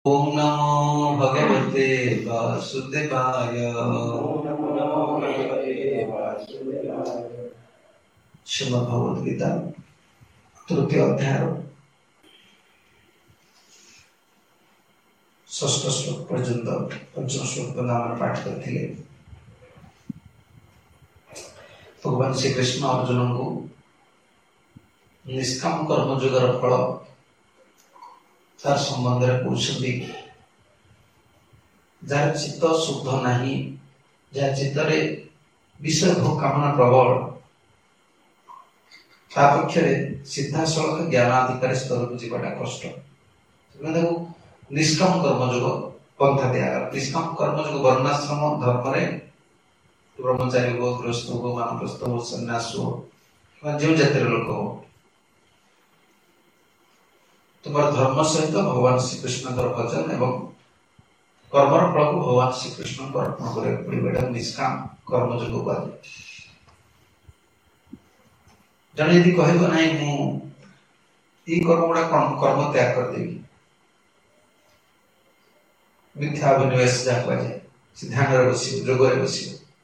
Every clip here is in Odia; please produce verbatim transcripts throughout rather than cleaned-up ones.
ओम नमो भगवते वासुदेवाय। श्रीमद् भगवद गीता तृतीय अध्याय षष्ठ श्लोक पर्यंत पंचम श्लोक नाम पाठ करथिले। भगवान श्री कृष्ण अर्जुन को निष्काम कर्म योगर फल तार संबंध में पूछती। जार चित्त शुद्ध नहीं, जार चित्त विषय भोग कामना प्रबल, पक्षे सीधा सड़क ज्ञानाधिकारी स्तर को जीवाटा कष्ट। निष्काम कर्मयोग पंथा दिगला। निष्काम कर्मयोग वर्णाश्रम धर्म ब्रह्मचारी हो, गृहस्थ हो, मानप्रस्थ हो, सन्यास हो, जो जातिर लोक हो, तुम्हार धर्म सहित भगवान श्री कृष्ण भजन एवं कर्मर फल को भगवान श्री कृष्ण को अर्पण कर निष्काम कर्मयोग कह। जन यदि कह ना मुझे कर्म गुड़ा कर्म त्याग करदेवी, मिथ्या अभिनिवेश जहाँ कहुए ध्यान बस जोगे बस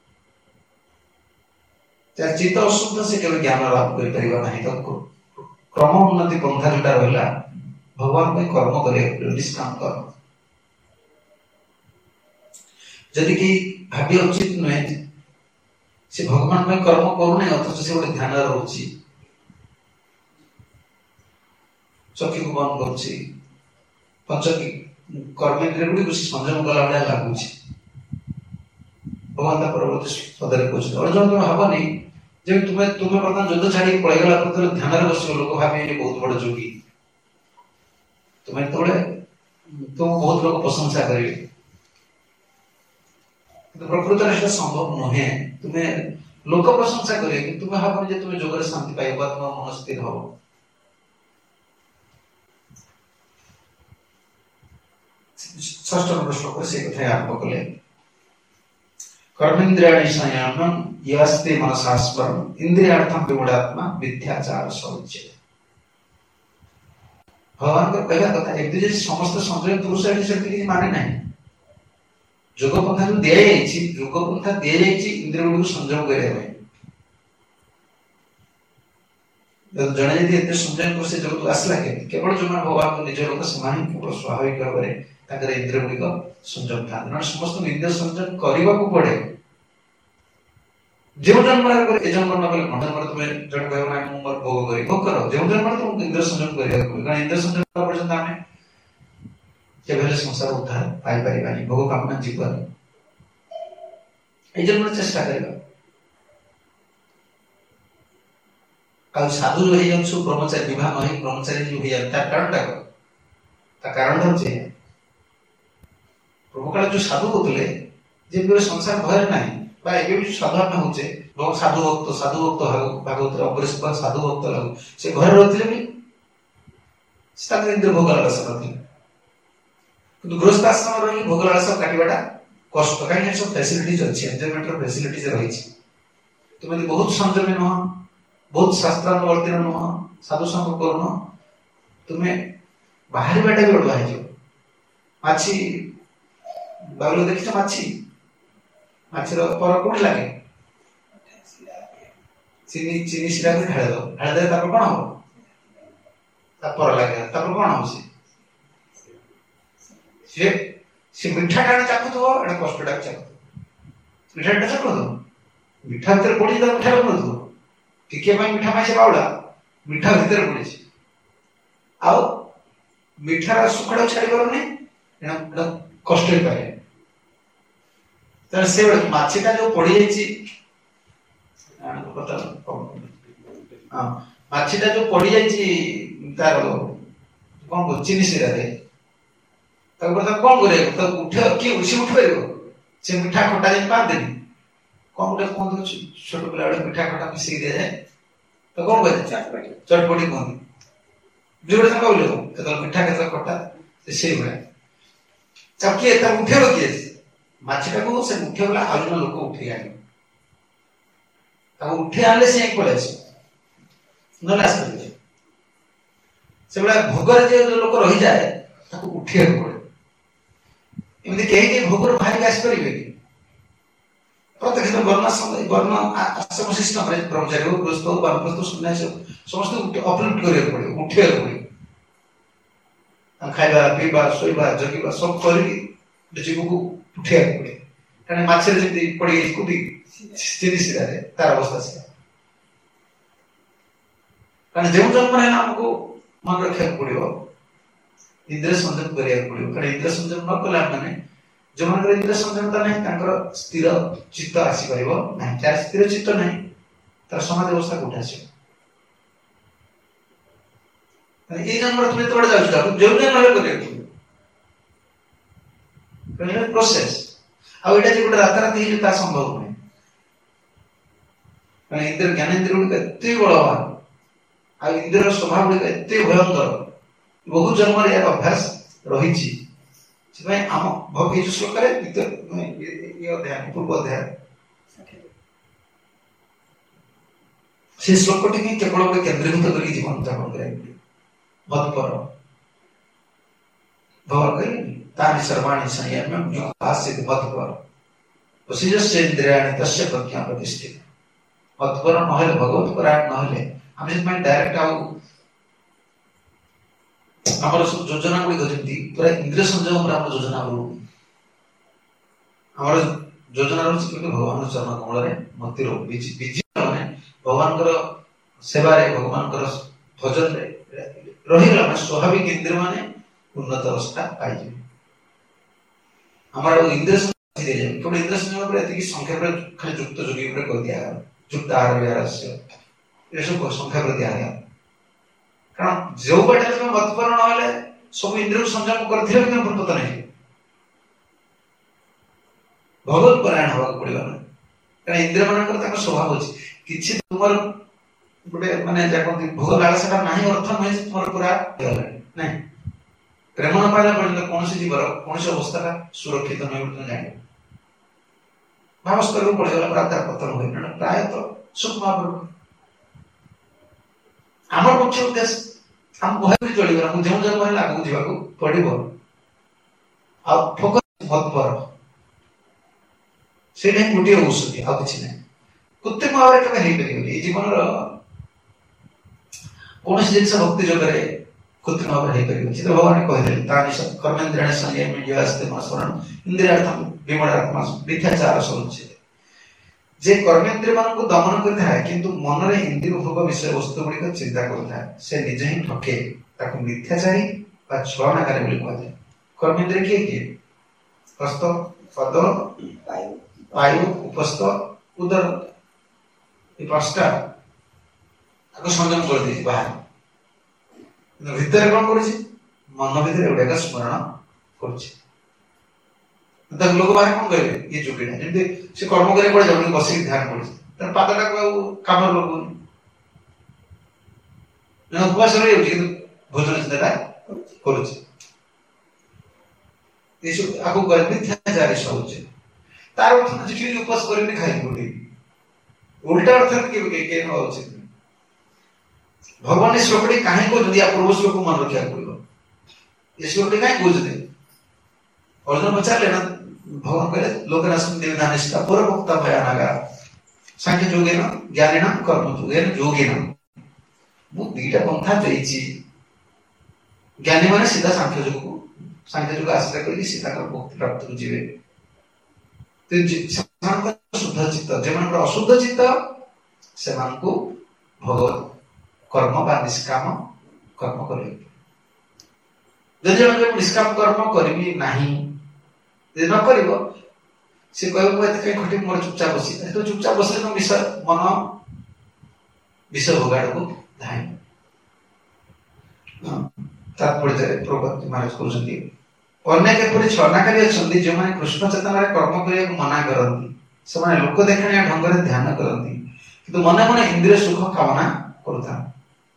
चित्त अशुद्ध से केवल ज्ञान लाभ कर क्रम उन्नति पंथा जोटा रहा भगवान में कर्म कर निष्काम कर्म। जदि कि भावी उचित नुहे से भगवान में कर्म करूना अथच से गोटे ध्यान रोचे, चक्षु को बंद करुच्ची, पंच कर्मेंद्रिय गुड़ी संयम कला भाया लगुच। भगवान परवर्ती पदे कहते अर्जुन तुम भावनी जब तुम्हें तुम्हें बर्तमान युद्ध छाड़ी पड़ेगा ध्यान बस लोक भाव बहुत बड़ जोगी, तुम्हें तो तुम बहुत लोग प्रशंसा करेंगे, प्रकृत में संभव नुहे। तुम्हें लोक प्रशंसा करेंगे, तुम्हें भावनी तुम्हें जोगर शांति पाइब, तुम मन स्थिर हम। षष्ठ नंबर श्लोक से कथा आरंभ कले। कर्मेन्द्रियाणि संयमं यस्ते मनसा स्मरन् इंद्रियार्थं विमूढात्मा मिथ्याचार सौच्य। भगवान को कहला कथा एक दूसरे समस्त संजय पुरुष शक्ति माने ना। जोग पंथा जो दिया जोग पंथा दि इंद्रिय गुड़ संयम करने जड़े जब एत संयम कर जगत आसला केवल जो भगवान को निज लोक से केवल स्वाभाविक भाव में इंद्रिय गुड़िक संयम था ना। समस्त इंद्रिय संयम करने को पड़े। जो जन्म ए जन्म न कले जन्म तुम्हें जन कह ना मोर भोग कर भोग कर जो जन्म तुम इंद्रिय संयम कर इंद्रिय संयम पर्यटन आम केवल संसार उद्धार पाई पार भोग कामना जीवन ये जन्म चेष्टा कर। साधु जो हो ब्रह्मचारी विवाह नहीं ब्रह्मचारी जो हो कारण कारण हूँ पूर्वकाल जो साधु होते जे संसार भय ना साधु आम होचे साधु भक्त साधु भक्त भागवत अम्बरीश साधु भक्त लगू से घर रही भी इंद्र भोग लालस ना। गृहस्थ आश्रम रही भोग लालस काटा कष्ट कहीं सब फैसिलिटीज अच्छी एंजॉयमेंट फैसिलिटीज रही। तुम बहुत संयमी नुह, बहुत शास्त्रानुवर्ती नुह, साधु संग करुन, तुम्हें बाहर बाटा भी बड़ुआ हो। माछी बाबुल देख माछी माछर पर कौन लगे चीनी चीनी सीरा को ढाल दो ढाल दे कौन हम पर लगे कौन हम सी सी मिठा टाण चाखुव एटा कष्ट टाक चाखु मिठा टा चाखु मिठा भर पड़ी मिठा लगुन टिके मिठा मासे बावड़ा मिठा भर पड़ी आउ मिठार सुखड़ा छाड़ी पारे कष्ट ही पाए। से माछीटा जो पड़ी माछीटा जो पड़ी तार कौन चीनी सीरा कौन कर उठे किए उसी उठ पार से मिठा खटा जी पाते कौन गोटे कहते छोट पिला मिठा खटा मिसिक दि जाए तो कौन कह चटपटी कहते जो कहले मिठा के खटा से भाया किए उठे किए माछीटा को से मुख्य गला आज लोक उठे आने उठे आने से पड़े ना भोग जो लोक रही जाए उठे पड़े ଏମିତି କେହି କେହି ଭୋଗରୁ ବାହାରିକି ଆସିପାରିବେ କି? ପ୍ରତ୍ୟେକ ବର୍ଣ୍ଣ ବର୍ଣ୍ଣ ଆଶ୍ରମ ସିଷ୍ଟମରେ ବ୍ରହ୍ମଚାରୀ ହଉ, ଗୃହସ୍ଥ ହଉ, ବାନପ୍ରସ୍ଥ, ସନ୍ନ୍ୟାସୀ ସମସ୍ତଙ୍କୁ ଅପଲିଫ୍ଟ କରିବାକୁ ପଡ଼ିବ, ଉଠେଇବାକୁ ପଡ଼ିବ। ଖାଇବା ପିଇବା ଶୋଇବା ଜଗିବା ସବୁ କରିକି ଜୀବକୁ ଉଠେଇବାକୁ ପଡ଼ିବ। କାରଣ ମାଛରେ ଯେମିତି ପଡ଼ିଯାଇଛି କୋଉଠି ଚିନି ଶିରାରେ, ତାର ଅବସ୍ଥା ସେୟା। କାରଣ ଯେଉଁ ଜନ୍ମ ହେଲା ଆମକୁ ମନେ ରଖିବାକୁ ପଡ଼ିବ, ଇନ୍ଦ୍ରିୟ ସଂଯମ କରିବାକୁ ପଡ଼ିବ। କାରଣ ଇନ୍ଦ୍ରିୟ ସଂଯମ ନ କଲେ ମାନେ ଯେଉଁମାନଙ୍କର ଇନ୍ଦ୍ରିୟ ସଂଯମତା ନାହିଁ ତାଙ୍କର ସ୍ଥିର ଚିତ୍ତ ଆସିପାରିବ ନାହିଁ। ଯାହାର ସ୍ଥିର ଚିତ୍ତ ନାହିଁ ତାର ସମାଜ ଅବସ୍ଥା କୋଉଠି ଆସିବ? ଏଇ ଜନ୍ମରେ ତୁମେ ଯେତେବେଳେ ଯାଉଛ ଯେଉଁ ଜନ୍ମ କରିବାକୁ ପଡ଼ିବ, ପ୍ରୋସେସ। ଆଉ ଏଇଟା ଯେ ଗୋଟେ ରାତାରାତି ହେଇଯିବ ତାହା ସମ୍ଭବ ନୁହେଁ। କାରଣ ଇନ୍ଦ୍ର ଜ୍ଞାନେନ୍ଦ୍ରିୟ ଗୁଡ଼ିକ ଏତେ ବଳବାନ, ଆଉ ଇନ୍ଦ୍ରର ସ୍ୱଭାବ ଗୁଡ଼ିକ ଏତେ ଭୟଙ୍କର, ବହୁ ଜନ୍ମରେ ଏହାର ଅଭ୍ୟାସ ରହିଛି। ସେଥିପାଇଁ ଆମ ଭଗବତ ଶ୍ଲୋକରେ ପୂର୍ବ ଅଧ୍ୟାୟ ସେ ଶ୍ଲୋକଟି ହିଁ କେବଳ ଗୋଟେ କେନ୍ଦ୍ରୀଭୂତ କରି ଜୀବନ ଯାପନ କରିବାକୁ ମତପର ଭଗବାନ କହିଲେନି ତାନି ସର୍ବାଣୀ ସଂୟମ୍ୟ ଆସିତ ମତପର ବଶିଷ୍ଠେନ୍ଦ୍ରିୟାଣୀ ତସ୍ୟ ପ୍ରଜ୍ଞା ପ୍ରତିଷ୍ଠିତ। ମତପର ନହେଲେ, ଭଗବତ ପରାୟଣ ନହେଲେ ଆମେ ସେଥିପାଇଁ ଡାଇରେକ୍ଟ ଆଉ ଆମର ସବୁ ଯୋଜନା ଗୁଡ଼ିକ ଯେମିତି ପୁରା ଇନ୍ଦ୍ରିୟ ସଂଯମରେ ଆମର ଯୋଜନା ରହୁନି। ଆମର ଯୋଜନା ରହୁଛି କିନ୍ତୁ ଭଗବାନଙ୍କ ଚରଣ କମଳରେ ମତି ରହୁ ବିଜୟ ମାନେ ଭଗବାନଙ୍କର ସେବାରେ, ଭଗବାନଙ୍କର ଭଜନରେ ରହିଗଲା ମାନେ ସ୍ୱାଭାବିକ ଇନ୍ଦ୍ରିୟ ମାନେ ଉନ୍ନତ ଅବସ୍ଥା ପାଇଯିବେ। ଆମର ଇନ୍ଦ୍ରିୟ ସଂଯମ ଦିଆଯାଏ କେବଳ ଇନ୍ଦ୍ରିୟ ସଂଯମ ଉପରେ ଏତିକି ସଂକ୍ଷେପରେ ଖାଲି ଯୁକ୍ତ ଯୋଗୀ ଉପରେ କରିଦିଆଗଲା। ଯୁକ୍ତ ଆହାର ବିହାରସ୍ୟ ଏସବୁ ସଂକ୍ଷେପରେ ଦିଆଗଲା। କାରଣ ଯୋଉ ବାଟରେ ତମେ ମତପର ନହେଲେ ସବୁ ଇନ୍ଦ୍ରିୟକୁ ସଂଯମ କରିଥିଲେ ବି ତମେ ପୂର୍ବତନ ହେଇଯିବ। ଭଗବତ ପରାୟଣ ହବାକୁ ପଡିବ ନା। କାରଣ ଇନ୍ଦ୍ରିୟ ମାନଙ୍କର ତାଙ୍କ ସ୍ୱଭାବ ଅଛି, କିଛି ତୁମର ଗୋଟେ ମାନେ ଯାହା କହନ୍ତି ଭୋଗ ଲାଳସାଟା ନାହିଁ ଅର୍ଥ ନୁହେଁ ଯେ ତୁମର ପୁରା ହେଇଗଲାଣି ନାଇଁ। ପ୍ରେମ ନ ପାଇଲା ପର୍ଯ୍ୟନ୍ତ କୌଣସି ଜୀବର କୌଣସି ଅବସ୍ଥାଟା ସୁରକ୍ଷିତ ନୁହେଁ ବୋଲି ତୁମେ ଜାଣିବ। ଭାବସ୍ତରକୁ ପଡ଼ିଗଲା ପରେ ତାର ପତନ ହୁଏ ନା ପ୍ରାୟତଃ ସୂକ୍ଷ୍ମ ଭାବରେ। ଆମର ମୁଖ୍ୟ ଉଦ୍ଦେଶ୍ୟ ଆମ ଭୟରେ ଚଳିବ, ଆମକୁ ଯେଉଁ ଜନ୍ମ ହେଲେ ଆଗକୁ ଯିବାକୁ ପଡିବ। ଆଉ ଫୋକସ ମତପର ସେଇଟା ହିଁ ଗୋଟିଏ ଔଷଧି, ଆଉ କିଛି ନାହିଁ। କୃତ୍ରିମ ଭାବରେ କେବେ ହେଇପାରିବନି। ଏଇ ଜୀବନର କୌଣସି ଜିନିଷ ଭକ୍ତି ଯୋଗରେ କୃତ୍ରିମ ଭାବରେ ହେଇପାରିବ। ଚିତ୍ର ଭଗବାନ କହିଦେଲେ ତାନି କର୍ମେନ୍ଦ୍ରିୟାଣ ସଂୟମି ଯସ୍ତେ ମସ୍ମରଣ ଇନ୍ଦ୍ରିୟାର୍ଥଂ ବିମୂଢ଼ାତ୍ମା ମିଥ୍ୟାଚାର ସରୁଚ୍ଛେଦ। ଯେ କର୍ମେନ୍ଦ୍ରିୟ ମାନଙ୍କୁ ଦମନ କରିଥାଏ କିନ୍ତୁ ମନରେ ଇନ୍ଦ୍ରିୟ ଭୋଗ ବିଷୟ ବସ୍ତୁ ଗୁଡ଼ିକ ଚିନ୍ତା କରୁଥାଏ, ସେ ନିଜେ ହିଁ ଠକେ, ତାକୁ ମିଥ୍ୟାଚାରୀ ବା ଛଳନାକାରୀ ବୋଲି କୁହାଯାଏ। କର୍ମେନ୍ଦ୍ରିୟ କିଏ କିଏ? ହସ୍ତ, ପଦ, ବାୟୁ, ଉପସ୍ଥ, ଉଦର। এই ପାଞ୍ଚଟା ତାକୁ ସଂଯମ କରିଦେଇଛି ବାହାରେ, ଭିତରେ କଣ କରୁଛି? ମନ ଭିତରେ ଏଗୁଡାକ ସ୍ମରଣ କରୁଛି। ତାକୁ ଲୋକ ବାହାରେ କଣ କରିବେ? ଇଏ ଯୋଗୀଟା ଯେମିତି ସେ କର୍ମ କରିବାକୁ ପଡେ ଯାଉନି, ବସିକି ଧ୍ୟାନ କରୁଛି, ତାର ପାଦଟାକୁ ଆଉ କାମରେ ଲଗୁନି, ଉପବାସ ରହିଯାଉଛି କିନ୍ତୁ ଭୋଜନ ଚିନ୍ତାଟା କରୁଛି। ଏସବୁ ଆଗକୁ କହିଲେ ମିଥ୍ୟାଚାରୀ ସହୁଛି। ତାର ଅର୍ଥ କିଛି ଉପବାସ କରିବିନି ଖାଇବି କୋଉଠି, ଉଲ୍ଟା ଅର୍ଥରେ କେବେ କେହି ନେବା ଉଚିତ ନୁହେଁ। ଭଗବାନ ଏ ଶ୍ଲୋକଟି କାହିଁ କହୁଛନ୍ତି? ୟା ପୂର୍ବ ଶ୍ଲୋକକୁ ମନେ ରଖିବାକୁ ପଡିବ। ଏ ଶ୍ଲୋକଟି କାହିଁ କହୁଛନ୍ତି? ଅର୍ଜୁନ ପଚାରିଲେ ନା, ଭଗବାନ କହିଲେ ଲୋକନାଶନ ଦେବଧାନିଷ୍ଠା ପୂର୍ବୋକ୍ତା ଭୟାନାଗା ସାଂଖ୍ୟ ଯୋଗେନ ଜ୍ଞାନୀନ କର୍ମ ଯୋଗେନ ଯୋଗୀନ। ମୁଁ ଦିଟା ପନ୍ଥା ଦେଇଛି। ଜ୍ଞାନୀ ମାନେ ସିଧା ସାଂଖ୍ୟ ଯୋଗକୁ ସାଂଖ୍ୟ ଯୋଗ ଆଶ୍ରୟ କରିକି ସେ ତାଙ୍କର ମୁକ୍ତି ପ୍ରାପ୍ତକୁ ଯିବେ। ସେମାନଙ୍କର ଶୁଦ୍ଧ ଚିତ୍ତ, ଯେମାନଙ୍କର ଅଶୁଦ୍ଧ ଚିତ୍ତ ସେମାନଙ୍କୁ ଭଗବତ କର୍ମ ବା ନିଷ୍କାମ କର୍ମ କରିବେ। ଯଦି ଜଣେ ନିଷ୍କାମ କର୍ମ କରିବି ନାହିଁ, ଯଦି ନ କରିବ, ସେ କହିବ ମୁଁ ଏତେ କାହିଁ ଖଟି, ମୋର ଚୁପଚାପ ବସି। ଚୁପଚାପ ବସିଲେ ତମ ବିଷୟ ମନ ବିଷୟ ଭୋଗାଡକୁ ଧାଇଁ। ତାତ୍ପର୍ଯ୍ୟରେ ପ୍ରଭୁ ମହାରାଜ କହୁଛନ୍ତି, ଅନେକ ଏପରି ଛଳନାକାରୀ ଅଛନ୍ତି ଯେଉଁମାନେ କୃଷ୍ଣ ଚେତନାରେ କର୍ମ କରିବାକୁ ମନା କରନ୍ତି। ସେମାନେ ଲୋକ ଦେଖାଣିଆ ଢଙ୍ଗରେ ଧ୍ୟାନ କରନ୍ତି କିନ୍ତୁ ମନେ ମନେ ଇନ୍ଦ୍ରିୟ ସୁଖ କାମନା କରୁଥାନ୍ତି।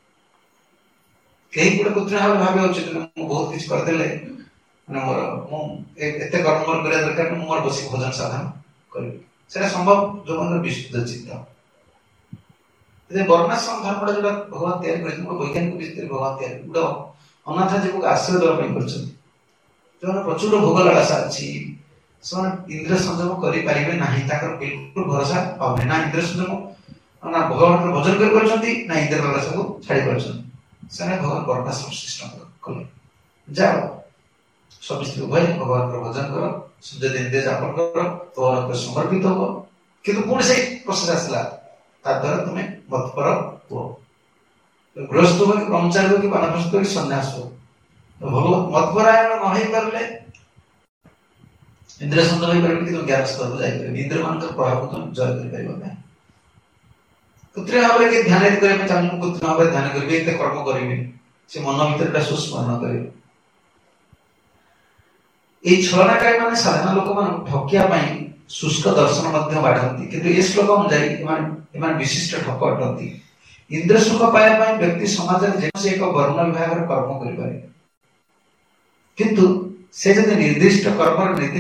କେହି ଗୋଟେ କୃତ୍ରିମ ଭାବେ ଭାବିବା ଉଚିତ ମୁଁ ବହୁତ କିଛି କରିଦେଲେ ମାନେ ମୋର ମୁଁ ଏତେ କର୍ମ ମୋର କରିବା ଦରକାର, ମୁଁ ମୋର ବସି ଭୋଜନ ସାଧନ କରିବି। ସେଇଟା ସମ୍ଭବ ଯୋଉମାନଙ୍କର ବିଶୁଦ୍ଧ ଚିତ୍ତ। ବର୍ଣ୍ଣାଶ୍ରମ ଧର୍ମଟା ଯୋଉଟା ଭଗବାନ ତିଆରି କରିଛନ୍ତି, ଗୋଟେ ବୈଜ୍ଞାନିକ ଭିତ୍ତିରେ ଭଗବାନ ତିଆରି, ଗୋଟେ ଅନାଥ ଜୀବକୁ ଆଶ୍ରୟ ଦେବା ପାଇଁ କରିଛନ୍ତି। जो प्रचुर भोग लालसा अच्छी से इंद्रिय संयम करें ना बिल्कुल भरोसा पाने ना इंद्रिय संयम ना भगवान भजन कर ना इंद्रिय लालसा को छाड़ी पार भगवान वर्णा सृष्टि कले जाओ स्वामी स्त्री उभय भगवान भजन कर सूर्य दिन जापन कर भगवान समर्पित हो कि पुणी से प्रोसेस आसला द्वारा तुम्हें मतपर हो गृहस्थ हो कि ब्रह्मचारी हो कि बानप्रस्थ हो कि सन्यास हो तो भगवत मतपरायण न हो पारे इंद्रिय संयम हो पारे कि ज्ञान स्तर को जापर इंद्रिय मान प्रभाव को तुम जय कर कृत्रिम भाव में ध्यान करने चाहिए कृत्रिम भाव में ध्यान करेंगे एत कर्म करेंगे से मन भर सुस्मरण करेंगे ये छलनाकारी मैंने साधारण लोक मान ठकिया शुष्क दर्शन बाढ़ती किंतु ये श्लोक अनुसार विशिष्ट ठक अटंती इंद्र सुख पाया व्यक्ति समाज में एक वर्ण विभाग कर्म कर किंतु से जब निर्दिष्ट कर्म नीति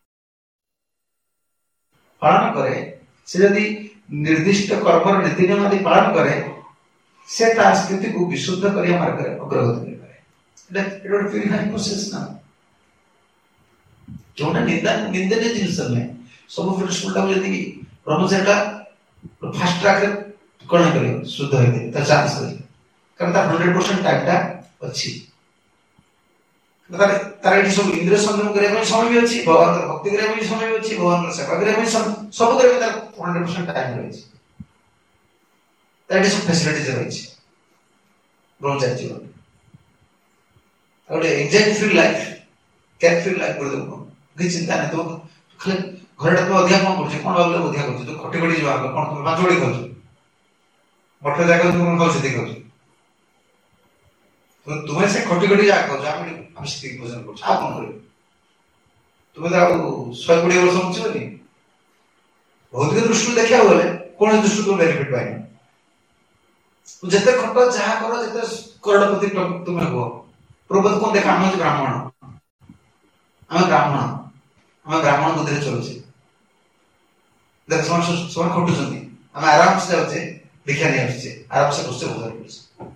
पालन करे से जदि निर्दिष्ट कर्म नीति नियम आदि पालन करे से स्थिति को विशुद्ध करिया मार्ग रे अग्रगति करे एटा एटा प्यूरिफाइंग प्रोसेस ना क्योंना निंदा निंदनीय जिनिस में सब प्रिंसिपल टा जदि ब्रह्मचर्यटा फास्ट ट्रैक रे कोन करे शुद्ध होते त चांस है कारण ता हंड्रेड परसेंट टाइम टा अछि तार तार सब इंद्रिय संयम करे में समय भी अछि भगवान के भक्ति करे में समय भी अछि भगवान के सेवा करे में सब करे में तार हंड्रेड परसेंट टाइम रहै छै तार सब फैसिलिटीज रहै छै ब्रह्मचर्य जीवन और enjoy free life carefree life कर दो कि चिंता नहीं तो खाली घरटा तो अधिया कौन करछ कोन भाबले अधिया करछ तो खटी खटी जवा कोन तुम पांच बड़ी करछ मठे जाके तुम कौन से देखो तो तुम्हें से खटी खटी जा करछ हम हम स्थिति भोजन करछ आप कौन करे तुम्हें तो सौ बड़ी वर्ष समझ नहीं भौतिक दृष्टि देखा बोले कौन दृष्टि तो बेनिफिट पाए तो जते खट जहा करो जते करोड़पति तुम्हें हो प्रबोध कौन देखा हम ब्राह्मण हम ब्राह्मण हम ब्राह्मण बुद्धि चलुचे देख समय समय खटुचंती हम आराम से जाउचे भिक्षा नहीं आछे आराम से बसते भोजन करछे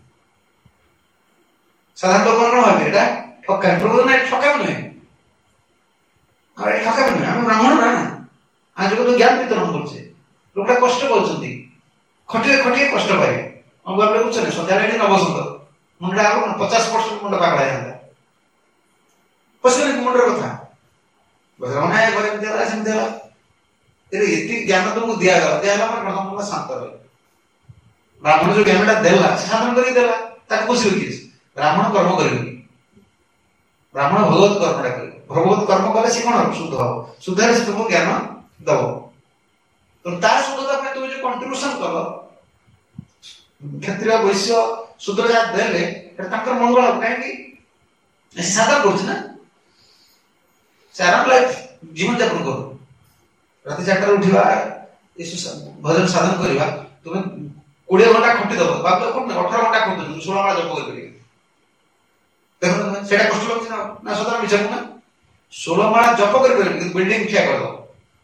साधारण लोक कोन भाबे एटा ठका प्रबोध ना ठका नहीं अरे ठका नहीं हम ब्राह्मण ना आज को ज्ञान वितरण करछे लोकटा कष्ट करछंती खटिए खटिए कष्ट पाए हम बाबले उछने सदाले न बसंत मुंडा आलो पचास परसेंट मुंडा पागला जाता पसले मुंडर कथा भगवान है घरे देला सेम देला तेरे इति ज्ञान तुमको दिया गया दिया गया मन मन शांत रहे ब्राह्मण जो ज्ञानटा देला साधन करी देला ताक खुशी होकी ब्राह्मण कर्म करेगी ब्राह्मण भगवत कर्मटा करे भगवत कर्म कले से कोन शुद्ध हो शुद्ध से तुमको ज्ञान दबो तो तार शुद्धता में तुम जो कंट्रीब्यूशन करो क्षत्रिय वैश्य शूद्र जात देले ताकर मंगल काहे की सादा करछ ना आराम लाइफ जीवन यापन करो राति चार उठा भजन साधन करवा तुम्हें कोड़े घंटा खटी दब बाप अठारह घंटा खटु षोल माला जप कर देखो सेटा कष्ट लगछ ना ना सदा विचार ना षोल माला जप कर बिल्डिंग ठिया कर दो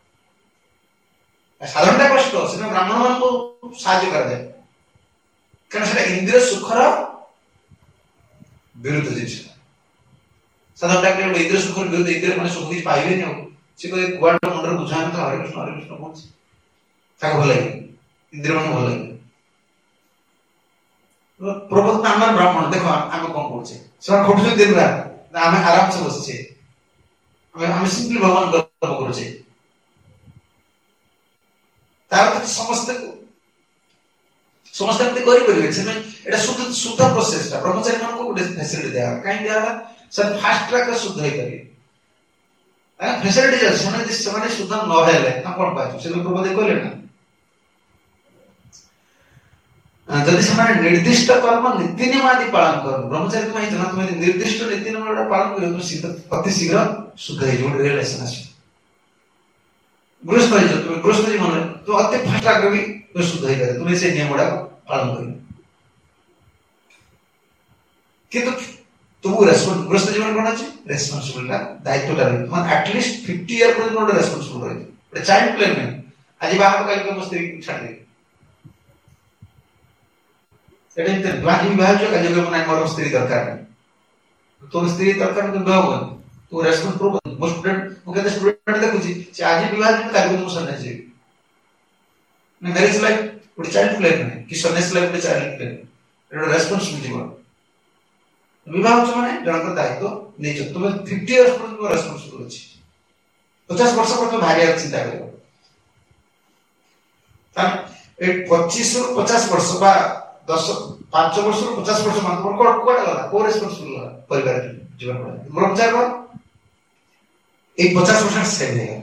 साधारणटा कष्ट से ब्राह्मण मान को साहाय्य कर दे कारण सेटा इंद्रिय सुखर विरुद्ध जिनिस साधारण डाक्टर इंद्र सुख विरुद्ध इंद्र माने सुख किछ पाइबे नै से कोइ गुआड मंडर बुझान तो हरे कृष्ण हरे कृष्ण बोलछ ताको भल लागे इंद्र मन भल लागे प्रबोध नाम ब्राह्मण देखो हम कोन करछे सब खटुछ दिन रात हम आराम से बसछे हम हम सिंपली भगवान कर्म करछे तार समस्त समस्त एमती करि परिबे से एटा शुद्ध शुद्ध प्रोसेस ता ब्रह्मचारी मन को फैसिलिटी दिया काई दिया सर फास्ट ट्रैक रे शुद्ध होई करी आ फैसिलिटी जे सने जे सने शुद्ध न हेले ना कोन पाछु से प्रबोध कहले ना जदि सने निर्दिष्ट कर्म नीति नियम आदि पालन कर ब्रह्मचारी में जना तुम निर्दिष्ट नीति नियम पालन करियो तो शीघ्र अति शीघ्र शुद्ध होई जो रियलाइजेशन आसी गृहस्थ जो तुम गृहस्थ जीवन तो अति फास्ट ट्रैक भी तो शुद्ध होई करे तुम से नियम पालन करियो किंतु तुमको रेस्पॉन्स गृहस्थ जीवन कोन अछि रेस्पॉन्सिबिलिटी दायित्वटा रही मन एटलीस्ट फिफ्टी इयर पर नोट रेस्पॉन्सिबल रही बट चाइल्ड प्लेन में आज बाहर का के मस्ती छाड़ दे एटे ते बाकी विवाह जो काजे को मन मोर स्त्री दरकार तो स्त्री दरकार तो विवाह हो तो रेस्पॉन्स प्रूव मो स्टूडेंट मो केते स्टूडेंट देखुची से आज विवाह दिन काल को सन्यासी ने मैरिज लाइफ ଗୋଟେ ଚାଇल्ड ପ୍ଲେନ୍ ନାହିଁ କି ସନ୍ୟାସୀ ଲାଇଫ୍ ଗୋଟେ ଚାଇଲ୍ଡ ପ୍ଲେନ୍ ଏଟା ରେସ୍ପନ୍ସିବିଲିଟି କଣ ବିବାହ ହଉଛି ମାନେ ଜଣଙ୍କର ଦାୟିତ୍ୱ ନେଇଛ ତୁମେ ଫିଫ୍ଟି ଇୟର୍ସ ପର୍ଯ୍ୟନ୍ତ ରେସ୍ପନ୍ସିବଲ୍ ଅଛି ପଚାଶ ବର୍ଷ ପର୍ଯ୍ୟନ୍ତ ଭାରିବାକୁ ଚିନ୍ତା କରିବ ତାହେଲେ ଏ ପଚିଶରୁ ପଚାଶ ବର୍ଷ ବା ଦଶ ପାଞ୍ଚ ବର୍ଷରୁ ପଚାଶ ବର୍ଷ ମାନଙ୍କର କଣ କୁଆଡେ ଗଲା କୋଉ ରେସ୍ପନ୍ସିବଲ୍ ଗଲା ପରିବାର ଜୀବନ ବ୍ରହ୍ମଚାରୀ କଣ ଏଇ ପଚାଶ ବର୍ଷ ସେଭ୍ ହେଇଗଲା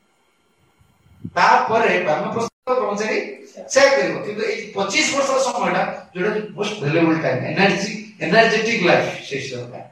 ତାପରେ ବାମପ୍ରସ୍ଥ ବ୍ରହ୍ମଚାରୀ ସେଭ୍ କରିବ କିନ୍ତୁ ଏଇ ପଚିଶ ବର୍ଷର ସମୟଟା ଯୋଉଟା most valuable time energy energetic life ସେଇ ସମୟଟା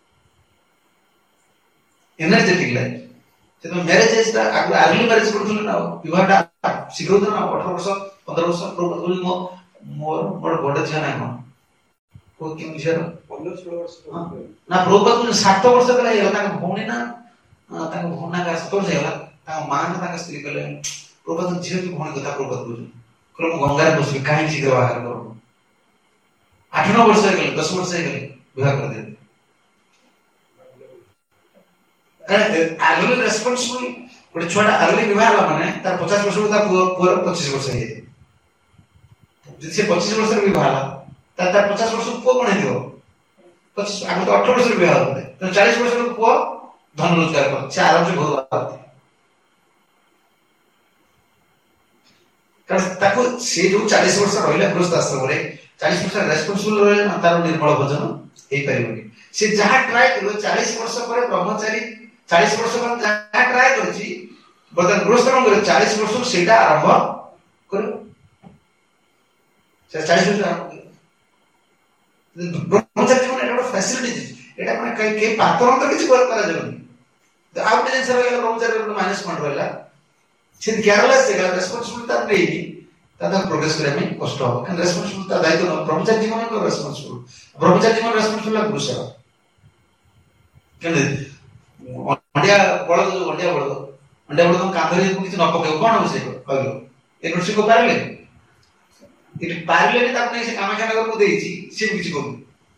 ଏନର୍ଜେଟିକ୍ ଲାଇଫ୍ ସେଥିପାଇଁ ମ୍ୟାରେଜ୍ ଏଜ୍ଟା ଆଗରୁ ଆର୍ଲି ମ୍ୟାରେଜ୍ କରୁଥିଲେ ନା ବିବାହଟା ଶୀଘ୍ର ହଉଥିଲା ନା ଅଠର ବର୍ଷ ପନ୍ଦର ବର୍ଷ ପ୍ରବୋଧ ମୋ ମୋର ମୋର ବଡ଼ ଝିଅ ନାହିଁ କଣ କୋଉ କେଉଁ ଝିଅର ପନ୍ଦର ଷୋହଳ ବର୍ଷ ନା ପ୍ରବୋଧ ସାତ ବର୍ଷ ହେଲା ହେଇଗଲା ତାଙ୍କ ଭଉଣୀ ନା ତାଙ୍କ ଭଉଣୀ ନା ସାତ ବର୍ଷ ହେଇଗଲା ତାଙ୍କ ମା ନା ତାଙ୍କ ସ୍ତ୍ରୀ କହିଲେ ପ୍ରବୋଧ ଝିଅ କି ଭଉଣୀ କଥା ପ୍ରବୋଧ ବୁଝୁ କହିଲେ ମୁଁ ଗଙ୍ଗାରେ ବସିବି କାହିଁକି ଶୀଘ୍ର ବାହାର କରିବୁ ଆଠ ନଅ ବର୍ଷ ହେଇଗଲେ ଦଶ ବର୍ଷ ହେଇଗଲେ ବିବାହ କରିଦେବେ ଆର୍ଲି ରେସ୍ପନ୍ସିବଲ୍ ଗୋଟେ ଛୁଆଟା ଆର୍ଲି ବିବାହ ହେଲା ମାନେ ତାର ପଚାଶ ବର୍ଷରୁ ତା ପୁଅ ପୁଅର ପଚିଶ ବର୍ଷ ହେଇଯାଏ ଯଦି ସେ ପଚିଶ ବର୍ଷରେ ବିବାହ ହେଲା ତାର ତାର ପଚାଶ ବର୍ଷରୁ ପୁଅ କଣ ହେଇଥିବ ପଚିଶ ଆଗରୁ ତ ଅଠର ବର୍ଷରେ ବିବାହ ହଉଥିଲେ ତେଣୁ ଚାଳିଶ ବର୍ଷରୁ ପୁଅ ଧନ ରୋଜଗାର କରେ ସେ ଆରାମସେ ଘରୁ ବାହାରୁଥିଲେ କାରଣ ତାକୁ ସେ ଯୋଉ ଚାଳିଶ ବର୍ଷ ରହିଲା ଗୃହସ୍ଥ ଆଶ୍ରମରେ ଚାଳିଶ ବର୍ଷ ରେସ୍ପନ୍ସିବଲ୍ ରହିଲେ ନା ତାର ନିର୍ମଳ ଭୋଜନ ହେଇପାରିବନି ସେ ଯାହା ଟ୍ରାଏ କରିବ ଚାଳିଶ ବର୍ଷ ପରେ ବ୍ରହ୍ମଚାରୀ ଚାଳିଶ ବର୍ଷ ପରେ ଯାହା ଟ୍ରାଏ କରିଛି ବର୍ତ୍ତମାନ ଗୃହସ୍ଥ କଣ କରିବ ଚାଳିଶ ବର୍ଷରୁ ସେଇଟା ଆରମ୍ଭ କରିବ ସେ ଚାଳିଶ ବର୍ଷ ଆରମ୍ଭ କରିବ ବ୍ରହ୍ମଚାରୀ ଜୀବନ ଏଟା ଗୋଟେ ଫ୍ୟାସିଲିଟି ଏଟା ମାନେ କେହି ପାତରନ୍ତ କିଛି କରାଯାଉନି ଆଉ ଗୋଟେ ଜିନିଷ ରହିଲା ବ୍ରହ୍ମଚାରୀ ଗୋଟେ ମାଇନସ୍ ପଏଣ୍ଟ ରହିଲା ସେ କେୟାରଲେସ୍ ହେଇଗଲା ରେସ୍ପନ୍ସିବିଲିଟି ତାର ନେଇନି ତାର ପ୍ରୋଗ୍ରେସ କରିବା ପାଇଁ କଷ୍ଟ ହବ କାରଣ ରେସ୍ପନ୍ସିବିଲିଟି ତାର ଦାୟିତ୍ୱ ନବ ବ୍ରହ୍ମଚାରୀ ଜୀବନ ରେସ୍ପନ୍ସିବିଲିଟି ବ୍ରହ୍ମଚାରୀ ଜୀବନ ରେସ୍ପନ୍ସିବିଲିଟି ହେଲା ପୁରୁଷର କେମିତି ଅଣ୍ଡିଆ ବଳଦ ଯୋଉ ଅଣ୍ଡିଆ ବଳଦ ଅଣ୍ଡିଆ ବଳଦ କାନ୍ଧରେ କିଛି ନ ପକେଇବ କଣ ହବ ସେ କହିବ ଏ ନୃସିଂହ ପାରିଲେ ଏଠି ପାରିଲେନି ତାକୁ ନେଇ ସେ କାମାକ୍ଷାନଗରକୁ ଦେଇଛି ସିଏ ବି କିଛି କରୁନି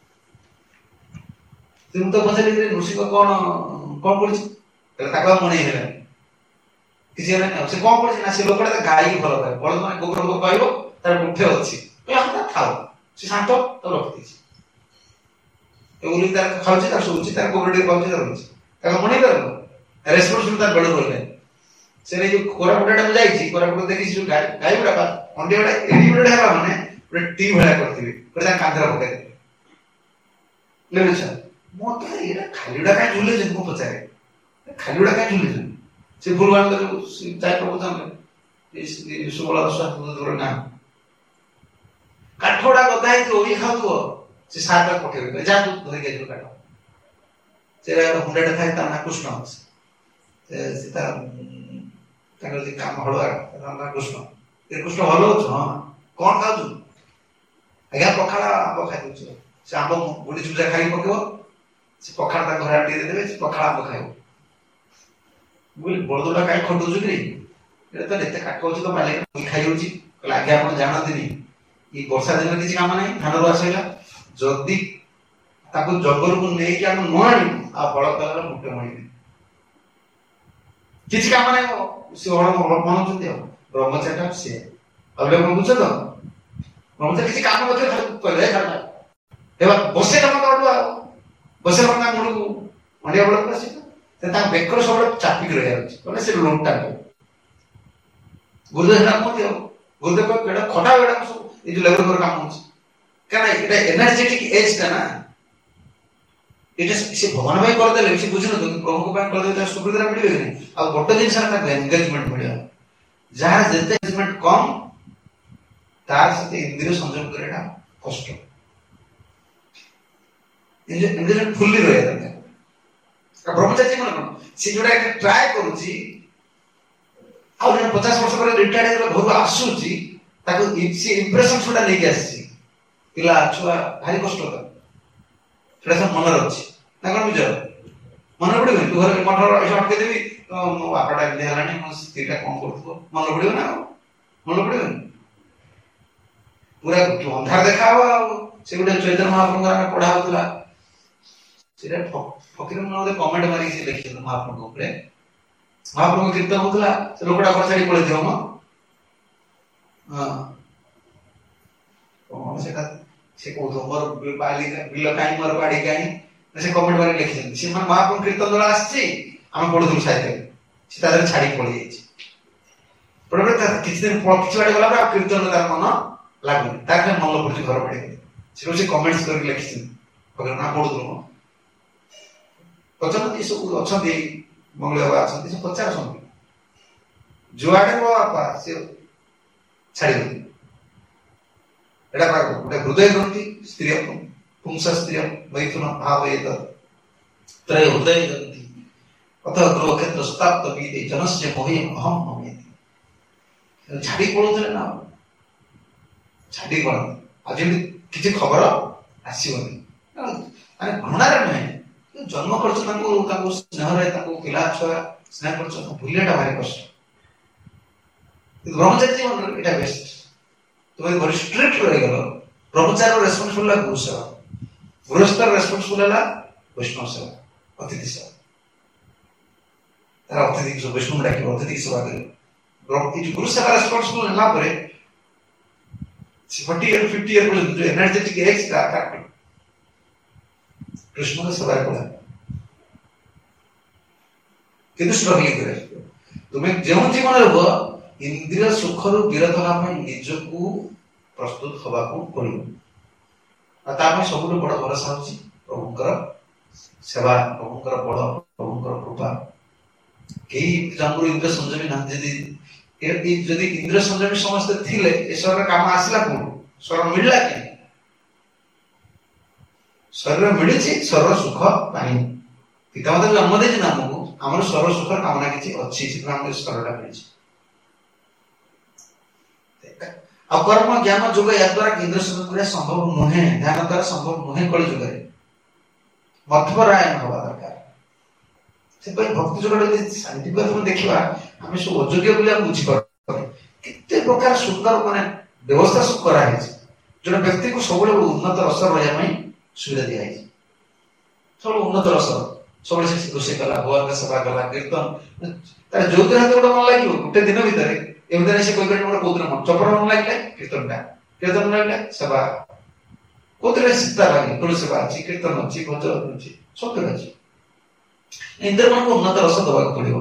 ମୁଁ ତ ପଚାରିଲି ନୃସିଂହ କଣ କଣ କରୁଛି ତାକୁ ଆଉ ମନେଇ ହେଲାନି କିଛି ହେଲା ସେ କଣ କରୁଛି ନା ସେ ଲୋକଟା ଗାଈକି ଭଲ ପାଏ ବଳଦ ମାନେ ଗୋବର ଗୋବର କହିବ ତାର ମୁଠେ ଅଛି ଥାଉ ସେ ଶାନ୍ତ ତ ରଖିଦେଇଛି ଉଲି ତାର ଖାଉଛି ତାର ଶୋଉଛି ତାର ଗୋବର ଟିକେ ପାଉଛି ତାର ରହୁଛି ତାକୁ ମନେଇ ପାରୁନ ରେସ୍ପନ୍ସିବିଲିଟି ତାର ବେଳୁ ରହିଲା ସେ ନେଇ ଯୋଉ କୋରାପୁଟଟା ମୁଁ ଯାଇଛି କୋରାପୁଟ ଦେଖିଛି ଯୋଉ ଗାଈ ଗାଈ ଗୁଡା ଅଣ୍ଡିଆ ଗୁଡା ଏଡି ଗୁଡା ହେବା ମାନେ ଗୋଟେ ଟି ଭଳିଆ କରିଥିବେ ଗୋଟେ ତାଙ୍କ କାନ୍ଧରେ ପକେଇଦେବେ ବୁଝୁଛ ମୁଁ ତ ଏଇଟା ଖାଲି ଗୁଡା କାହିଁ ଝୁଲେଇଛନ୍ତି ମୁଁ ପଚାରେ ଖାଲି ଗୁଡା କାହିଁ ଝୁଲେଇଛନ୍ତି ସେ ଫୁଲବାଣୀ ଚାରି ପ୍ରଭୁ ଷୋହଳ ଦୂର ନା କାଠ ଗୁଡା ଗଦା ହେଇଥିବ ଓଇ ଖାଉଥିବ ସେ ସାର ପଠେଇବେ ଯାହା ଧରିକି ଆସିବ କାଠ ସେ ହୁଣ୍ଡାଟା ଥାଏ ତା ନା କୃଷ୍ଣ ସେ ତା ତାଙ୍କର ଯେ କାମ ହଳୁଆ ନା କୃଷ୍ଣ ଏ କୃଷ୍ଣ ଭଲ ଅଛୁ ହଁ କଣ ଖାଉଛୁ ଆଜ୍ଞା ପଖାଳ ଆମ୍ବ ଖାଇଦଉଛି ସେ ଆମ୍ବ ଗୁଡି ଚୁଚା ଖାଇକି ପକେଇବ ସେ ପଖାଳ ତା ଘରେ ଟିକେ ଦେଇଦେବେ ସେ ପଖାଳ ଆମ୍ବ ଖାଇବ ବୁଝିଲି ବଳଦଟା କାହିଁ ଖଟୁଛୁ କି ଏଟା ତ ଏତେ କାଠ ଅଛି ତ ମାଲିକ ଖାଇଯାଉଛି କହିଲେ ଆଜ୍ଞା ଆପଣ ଜାଣନ୍ତିନି ଏଇ ବର୍ଷା ଦିନରେ କିଛି କାମ ନାହିଁ ଧାନ ରୁଆ ସରିଲା ଯଦି ତାକୁ ଜଙ୍ଗଲକୁ ନେଇକି ଆମେ ନ ଆଣିବୁ ଆଉ ହଳ କଲାର ମୁଖ୍ୟ ମଣିବି କିଛି କାମ ନାହିଁ ସେ ହଳ ମନାଉଛନ୍ତି ଆଉ ବ୍ରହ୍ମଚାରୀଟା ସିଏ ଅଲଗା କଣ ବୁଝଛ ତ ବ୍ରହ୍ମଚାରୀ କିଛି କାମ ମଧ୍ୟ କହିଲେ ହେବା ବସେ କାମ କରିବୁ ଆଉ ବସେ କାମ ତା ମୁଣ୍ଡକୁ ଅଣ୍ଡିଆ ବେଳକୁ ଆସିବ ତାଙ୍କ ବେକର ସବୁବେଳେ ଚାପିକି ରହିଯାଉଛି ମାନେ ସେ ଲୋନଟା ଗୁରୁଦେବ ସେଟା କୁହନ୍ତି ଆଉ ଗୁରୁଦେବ ଏଟା ଖଟା ଏଟା ସବୁ ଏଇ ଯୋଉ ଲେବର ଘର କାମ ହଉଛି କାରଣ ଏଟା ଏନର୍ଜେଟିକ ଏଜ୍ ଟା ନା এটা সে ভগবান ପାଇଁ କରିଦେଲେ ସେ ବୁଝୁନଥିବ ପ୍ରଭୁଙ୍କ ପାଇଁ କରିଦେଲେ ତାର ସୁବିଧା ମିଳିବ କି ନାହିଁ ଆଉ ଗୋଟେ ଜିନିଷ ତାକୁ ଏନଗେଜମେଣ୍ଟ ମିଳିବ ଯାହାର ଯେତେ ଏନଗେଜମେଣ୍ଟ କମ୍ ତାର ସେତେ ଇନ୍ଦ୍ରିୟ ସଂଯୋଗ କରିବା କଷ୍ଟ ଏନଗେଜମେଣ୍ଟ ଫୁଲି ରହିବା ଦରକାର ବ୍ରହ୍ମଚାରୀ ଜୀବନ କଣ ସେ ଯୋଉଟା ଟ୍ରାଏ କରୁଛି ଆଉ ଜଣେ ପଚାଶ ବର୍ଷ ପରେ ରିଟାୟାର୍ଡ ହେଇଗଲା ଘରକୁ ଆସୁଛି ତାକୁ ସେ ଇମ୍ପ୍ରେସନ ଯୋଉଟା ନେଇକି ଆସିଛି ପିଲା ଛୁଆ ଭାରି କଷ୍ଟ ତାକୁ ସେଟା ସବୁ ମନରେ ଅଛି ନା କଣ ବୁଝ ମନେ ପଡିବନି ତୁ ଘରେ ମଠର ଅଟକେଇଦେବି ମୋ ବାପାଟା ଏମିତି ହେଲାଣି ମୋ ସ୍ତ୍ରୀଟା କଣ କରୁଥିବ ମନେ ପଡିବ ନା ଆଉ ମନେ ପଡିବନି ପୁରା ଅନ୍ଧାର ଦେଖା ହବ ଆଉ ସେ ଗୋଟେ ଚୈତନ୍ୟ ମହାପ୍ରଭୁଙ୍କର ଆମେ ପଢା ହଉଥିଲା ସେଟା ଫକୀର ମୋହନ କମେଣ୍ଟ ମାରିକି ସେ ଲେଖିଛନ୍ତି ମହାପ୍ରଭୁଙ୍କ ଉପରେ। ମହାପ୍ରଭୁ କୀର୍ତ୍ତନ ହଉଥିଲା, ସେ ଲୋକଟା ଘର ଛାଡି ପଳେଇଥିବ ମ। ହଁ କଣ ସେଟା ସେ କହୁଥିବ ମୋର ବାଲି ବିଲ କାହିଁ ମୋର ବାଡି କାହିଁ, ସେ କମେଣ୍ଟ ମାରି ଲେଖିଛନ୍ତି। ସେ ମାନେ ମହାପ୍ରଭୁ କୀର୍ତ୍ତନ ଦଳ ଆସିଛି, ଆମେ ପଢୁଥିଲୁ ସାହିତ୍ୟରେ, ସେ ତା ଦେହରେ ଛାଡିକି ପଳେଇଯାଇଛି। କିଛି ଦିନ କିଛି ବାଟ ଗଲା ପରେ ଆଉ କୀର୍ତ୍ତନ ତାର ମନ ଲାଗୁନି, ତାର ଖାଲି ମନ ପଡୁଛି ଘର ବାଡି। ସେ ସେ କମେଣ୍ଟ କରିକି ଲେଖିଛନ୍ତି, ନା ପଢୁଥିଲୁ ମ ପଚାରନ୍ତି। ସବୁ ଅଛନ୍ତି ମଙ୍ଗଳ ବାବା ଅଛନ୍ତି, ସେ ପଚାରୁଛନ୍ତି ଯୁଆଡେ ମୋ ବାପା ସେ ଛାଡିବନି। ଏଇଟା ଗୋଟେ ହୃଦୟ ଗ୍ରନ୍ଥି ସ୍ତ୍ରୀ ପୁଂସ ସ୍ତ୍ରୀ ମୈଥୁନ ଭାବ ତ୍ରୟ ହୃଦୟ ଗ୍ରନ୍ଥି ଅଥ ଗ୍ରହ କ୍ଷେତ୍ର ଶତାବ୍ଦ ବିଦେ ଜନସ୍ୟ ମୋହି ଅହଂ ମମେତି। ଛାଡି ପଳଉଥିଲେ ନା, ଛାଡି ପଳାନ୍ତି। ଆଉ ଯେମିତି କିଛି ଖବର ଆସିବନି, ମାନେ ଘୃଣାରେ ନୁହେଁ, ଜନ୍ମ କରୁଛ ତାଙ୍କୁ, ତାଙ୍କୁ ସ୍ନେହରେ, ତାଙ୍କୁ ପିଲା ଛୁଆ ସ୍ନେହ କରୁଛ, ଭୁଲିବାଟା ଭାରି କଷ୍ଟ। କିନ୍ତୁ ବ୍ରହ୍ମଚାରୀ ଜୀବନରେ ଏଇଟା ବେଷ୍ଟ। ତୁମେ very strict ରହିଗଲ, ବ୍ରହ୍ମଚାରୀର ରେସ୍ପନ୍ସିବୁଲ ହେଲା ଗୁରୁ ସେବା, ଗୃହସ୍ଥର ରେସ୍ପନ୍ସିବୁଲ ହେଲା ବୈଷ୍ଣବ ସେବା, ଅତିଥି ସେବା। ତାର ଅତିଥି ବୈଷ୍ଣବ ଡାକିବ, ଅତିଥି ସେବା କରିବ। ଗୁରୁ ସେବା ରେସ୍ପନ୍ସିବୁଲ ହେଲା ପରେ ଫର୍ଟି ଇୟର ଫିଫ୍ଟି ଇୟର ପର୍ଯ୍ୟନ୍ତ ଯୋଉ ଏନର୍ଜେଟିକ ଏଜ୍ ଟା କୃଷ୍ଣଙ୍କ ସେବାରେ ପଡା। କିନ୍ତୁ ଷ୍ଟ୍ରଗଲିଂ କରେ। ତୁମେ ଯେଉଁ ଜୀବନରେ ହୁଅ, ଇନ୍ଦ୍ରିୟ ସୁଖରୁ ବିରତ ହେବା ପାଇଁ ନିଜକୁ ପ୍ରସ୍ତୁତ ହବାକୁ ପଡିବ। ଆଉ ତା ପାଇଁ ସବୁଠୁ ବଡ ଭରସା ହଉଛି ପ୍ରଭୁଙ୍କର ସେବା, ପ୍ରଭୁଙ୍କର ବଳ, ପ୍ରଭୁଙ୍କର କୃପା। କେହି ଜନ୍ମରୁ ଇନ୍ଦ୍ର ସଂଯମୀ ନାହାନ୍ତି। ଯଦି ଯଦି ଇନ୍ଦ୍ର ସଂଯମୀ ସମସ୍ତେ ଥିଲେ, ଏ ଶରୀର କାମ ଆସିଲା କୋଉଠୁ? ଶରୀର ମିଳିଲା କି? ଶରୀର ମିଳିଛି ଶରୀର ସୁଖ ପାଇଁ। ପିତାମାତା ଜନ୍ମ ଦେଇଛି ନା ଆମକୁ, ଆମର ଶରୀର ସୁଖର କାମନା କିଛି ଅଛି, ସେଥିପାଇଁ ଆମକୁ ଶରୀରଟା ମିଳିଛି। ଆଉ କର୍ମ ଜ୍ଞାନ ଯୋଗ ଏହା ଦ୍ୱାରା ଇନ୍ଦ୍ର ସଂଯମ କରିବା ସମ୍ଭବ ନୁହେଁ, ଧ୍ୟାନ ଦ୍ୱାରା ସମ୍ଭବ ନୁହେଁ। କଳି ଯୁଗରେ ମଧ୍ୟପରାୟଣ ହବା ଦରକାର। ସେଥିପାଇଁ ଭକ୍ତି ଯୋଗ ଯଦି ସାଇଣ୍ଟିଫିକ ଦେଖିବା, ଆମେ ସବୁ ଅଯୋଗ୍ୟ ବୋଲି ଆମେ ବୁଝିପାରୁ। କେତେ ପ୍ରକାର ସୁନ୍ଦର ମାନେ ବ୍ୟବସ୍ଥା ସବୁ କରାହେଇଛି, ଜଣେ ବ୍ୟକ୍ତିକୁ ସବୁବେଳେ ଉନ୍ନତ ରସ ରହିବା ପାଇଁ ସୁବିଧା ଦିଆହେଇଛି। ସବୁବେଳେ ଉନ୍ନତ ରସ, ସବୁବେଳେ ସେ ରୋଷେଇ କଲା, ଭଗବାନଙ୍କ ସେବା କଲା, କୀର୍ତ୍ତନ, ତାର ଯୋଉଦିନ ହାତ ଗୋଟେ ମନ ଲାଗିବ ଗୋଟେ ଦିନ ଭିତରେ, ଏମିତି ସେ କହିପାରିବ ଗୋଟେ କୋଉଦିନ ମନ ଚପର ମନ ଲାଗିଲେ କୀର୍ତ୍ତନଟା, କୀର୍ତ୍ତନ ଲାଗିଲେ ସେବା, କୋଉଥିରେ ସୀତା ଲାଗେ, ତୁଳସୀ ସେବା ଅଛି, କୀର୍ତ୍ତନ ଅଛି, ଭଜନ ଅଛି, ସବୁଥିରେ ଅଛି। ଇନ୍ଦ୍ରମାନଙ୍କୁ ଉନ୍ନତ ରସ ଦେବାକୁ ପଡିବ।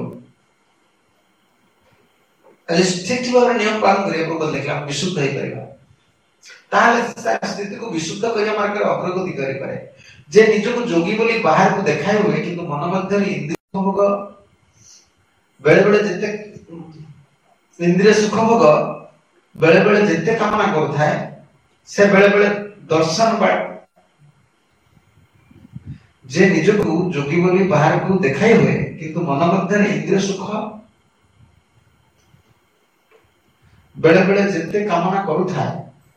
ଠିକ ଭାବରେ ନିୟମ ପାଳନ କରିବାକୁ ଦେଖିଲେ ଆମେ ବିଶୁଦ୍ଧ ହେଇପାରିବା। ତାହେଲେ ସ୍ଥିତିକୁ ବିଶୁଦ୍ଧ କରିବା ମାର୍ଗରେ ଅଗ୍ରଗତି କରିପାରେ। ଯେ ନିଜକୁ ଯୋଗୀ ବୋଲି ବାହାରକୁ ଦେଖାଇ ହୁଏ, କିନ୍ତୁ ମନ ମଧ୍ୟରେ ଇନ୍ଦ୍ରିୟ ଭୋଗ ବେଳେ ବେଳେ ଯେତେ ଇନ୍ଦ୍ରିୟ ସୁଖ ଭୋଗ ବେଳେ ବେଳେ ଯେତେ କାମନା କରୁଥାଏ, ସେ ବେଳେ ବେଳେ ଦର୍ଶନ ବାଟ ଯେ ନିଜକୁ ଯୋଗୀ ବୋଲି ବାହାରକୁ ଦେଖାଇ ହୁଏ, କିନ୍ତୁ ମନ ମଧ୍ୟରେ ଇନ୍ଦ୍ରିୟ ସୁଖ ବେଳେ ବେଳେ ଯେତେ କାମନା କରୁଥାଏ,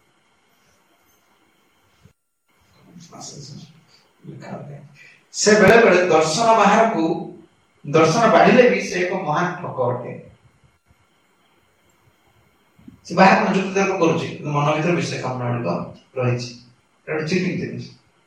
ସେ ବେଳେ ବେଳେ ଦର୍ଶନ ବାହାରକୁ ଦର୍ଶନ ବାଢିଲେ ବି ସେ ଏକ ମହାନ ଠକ ଅଟେ। ସେ ବାହାରକୁ ନିଯୁକ୍ତି ଦେବାକୁ କରୁଛି, କିନ୍ତୁ ମନ ଭିତରେ ବିଷୟ କାମନା ଗୁଡ଼ିକ ରହିଛି। ଚିଟିଂ ଜିନିଷ।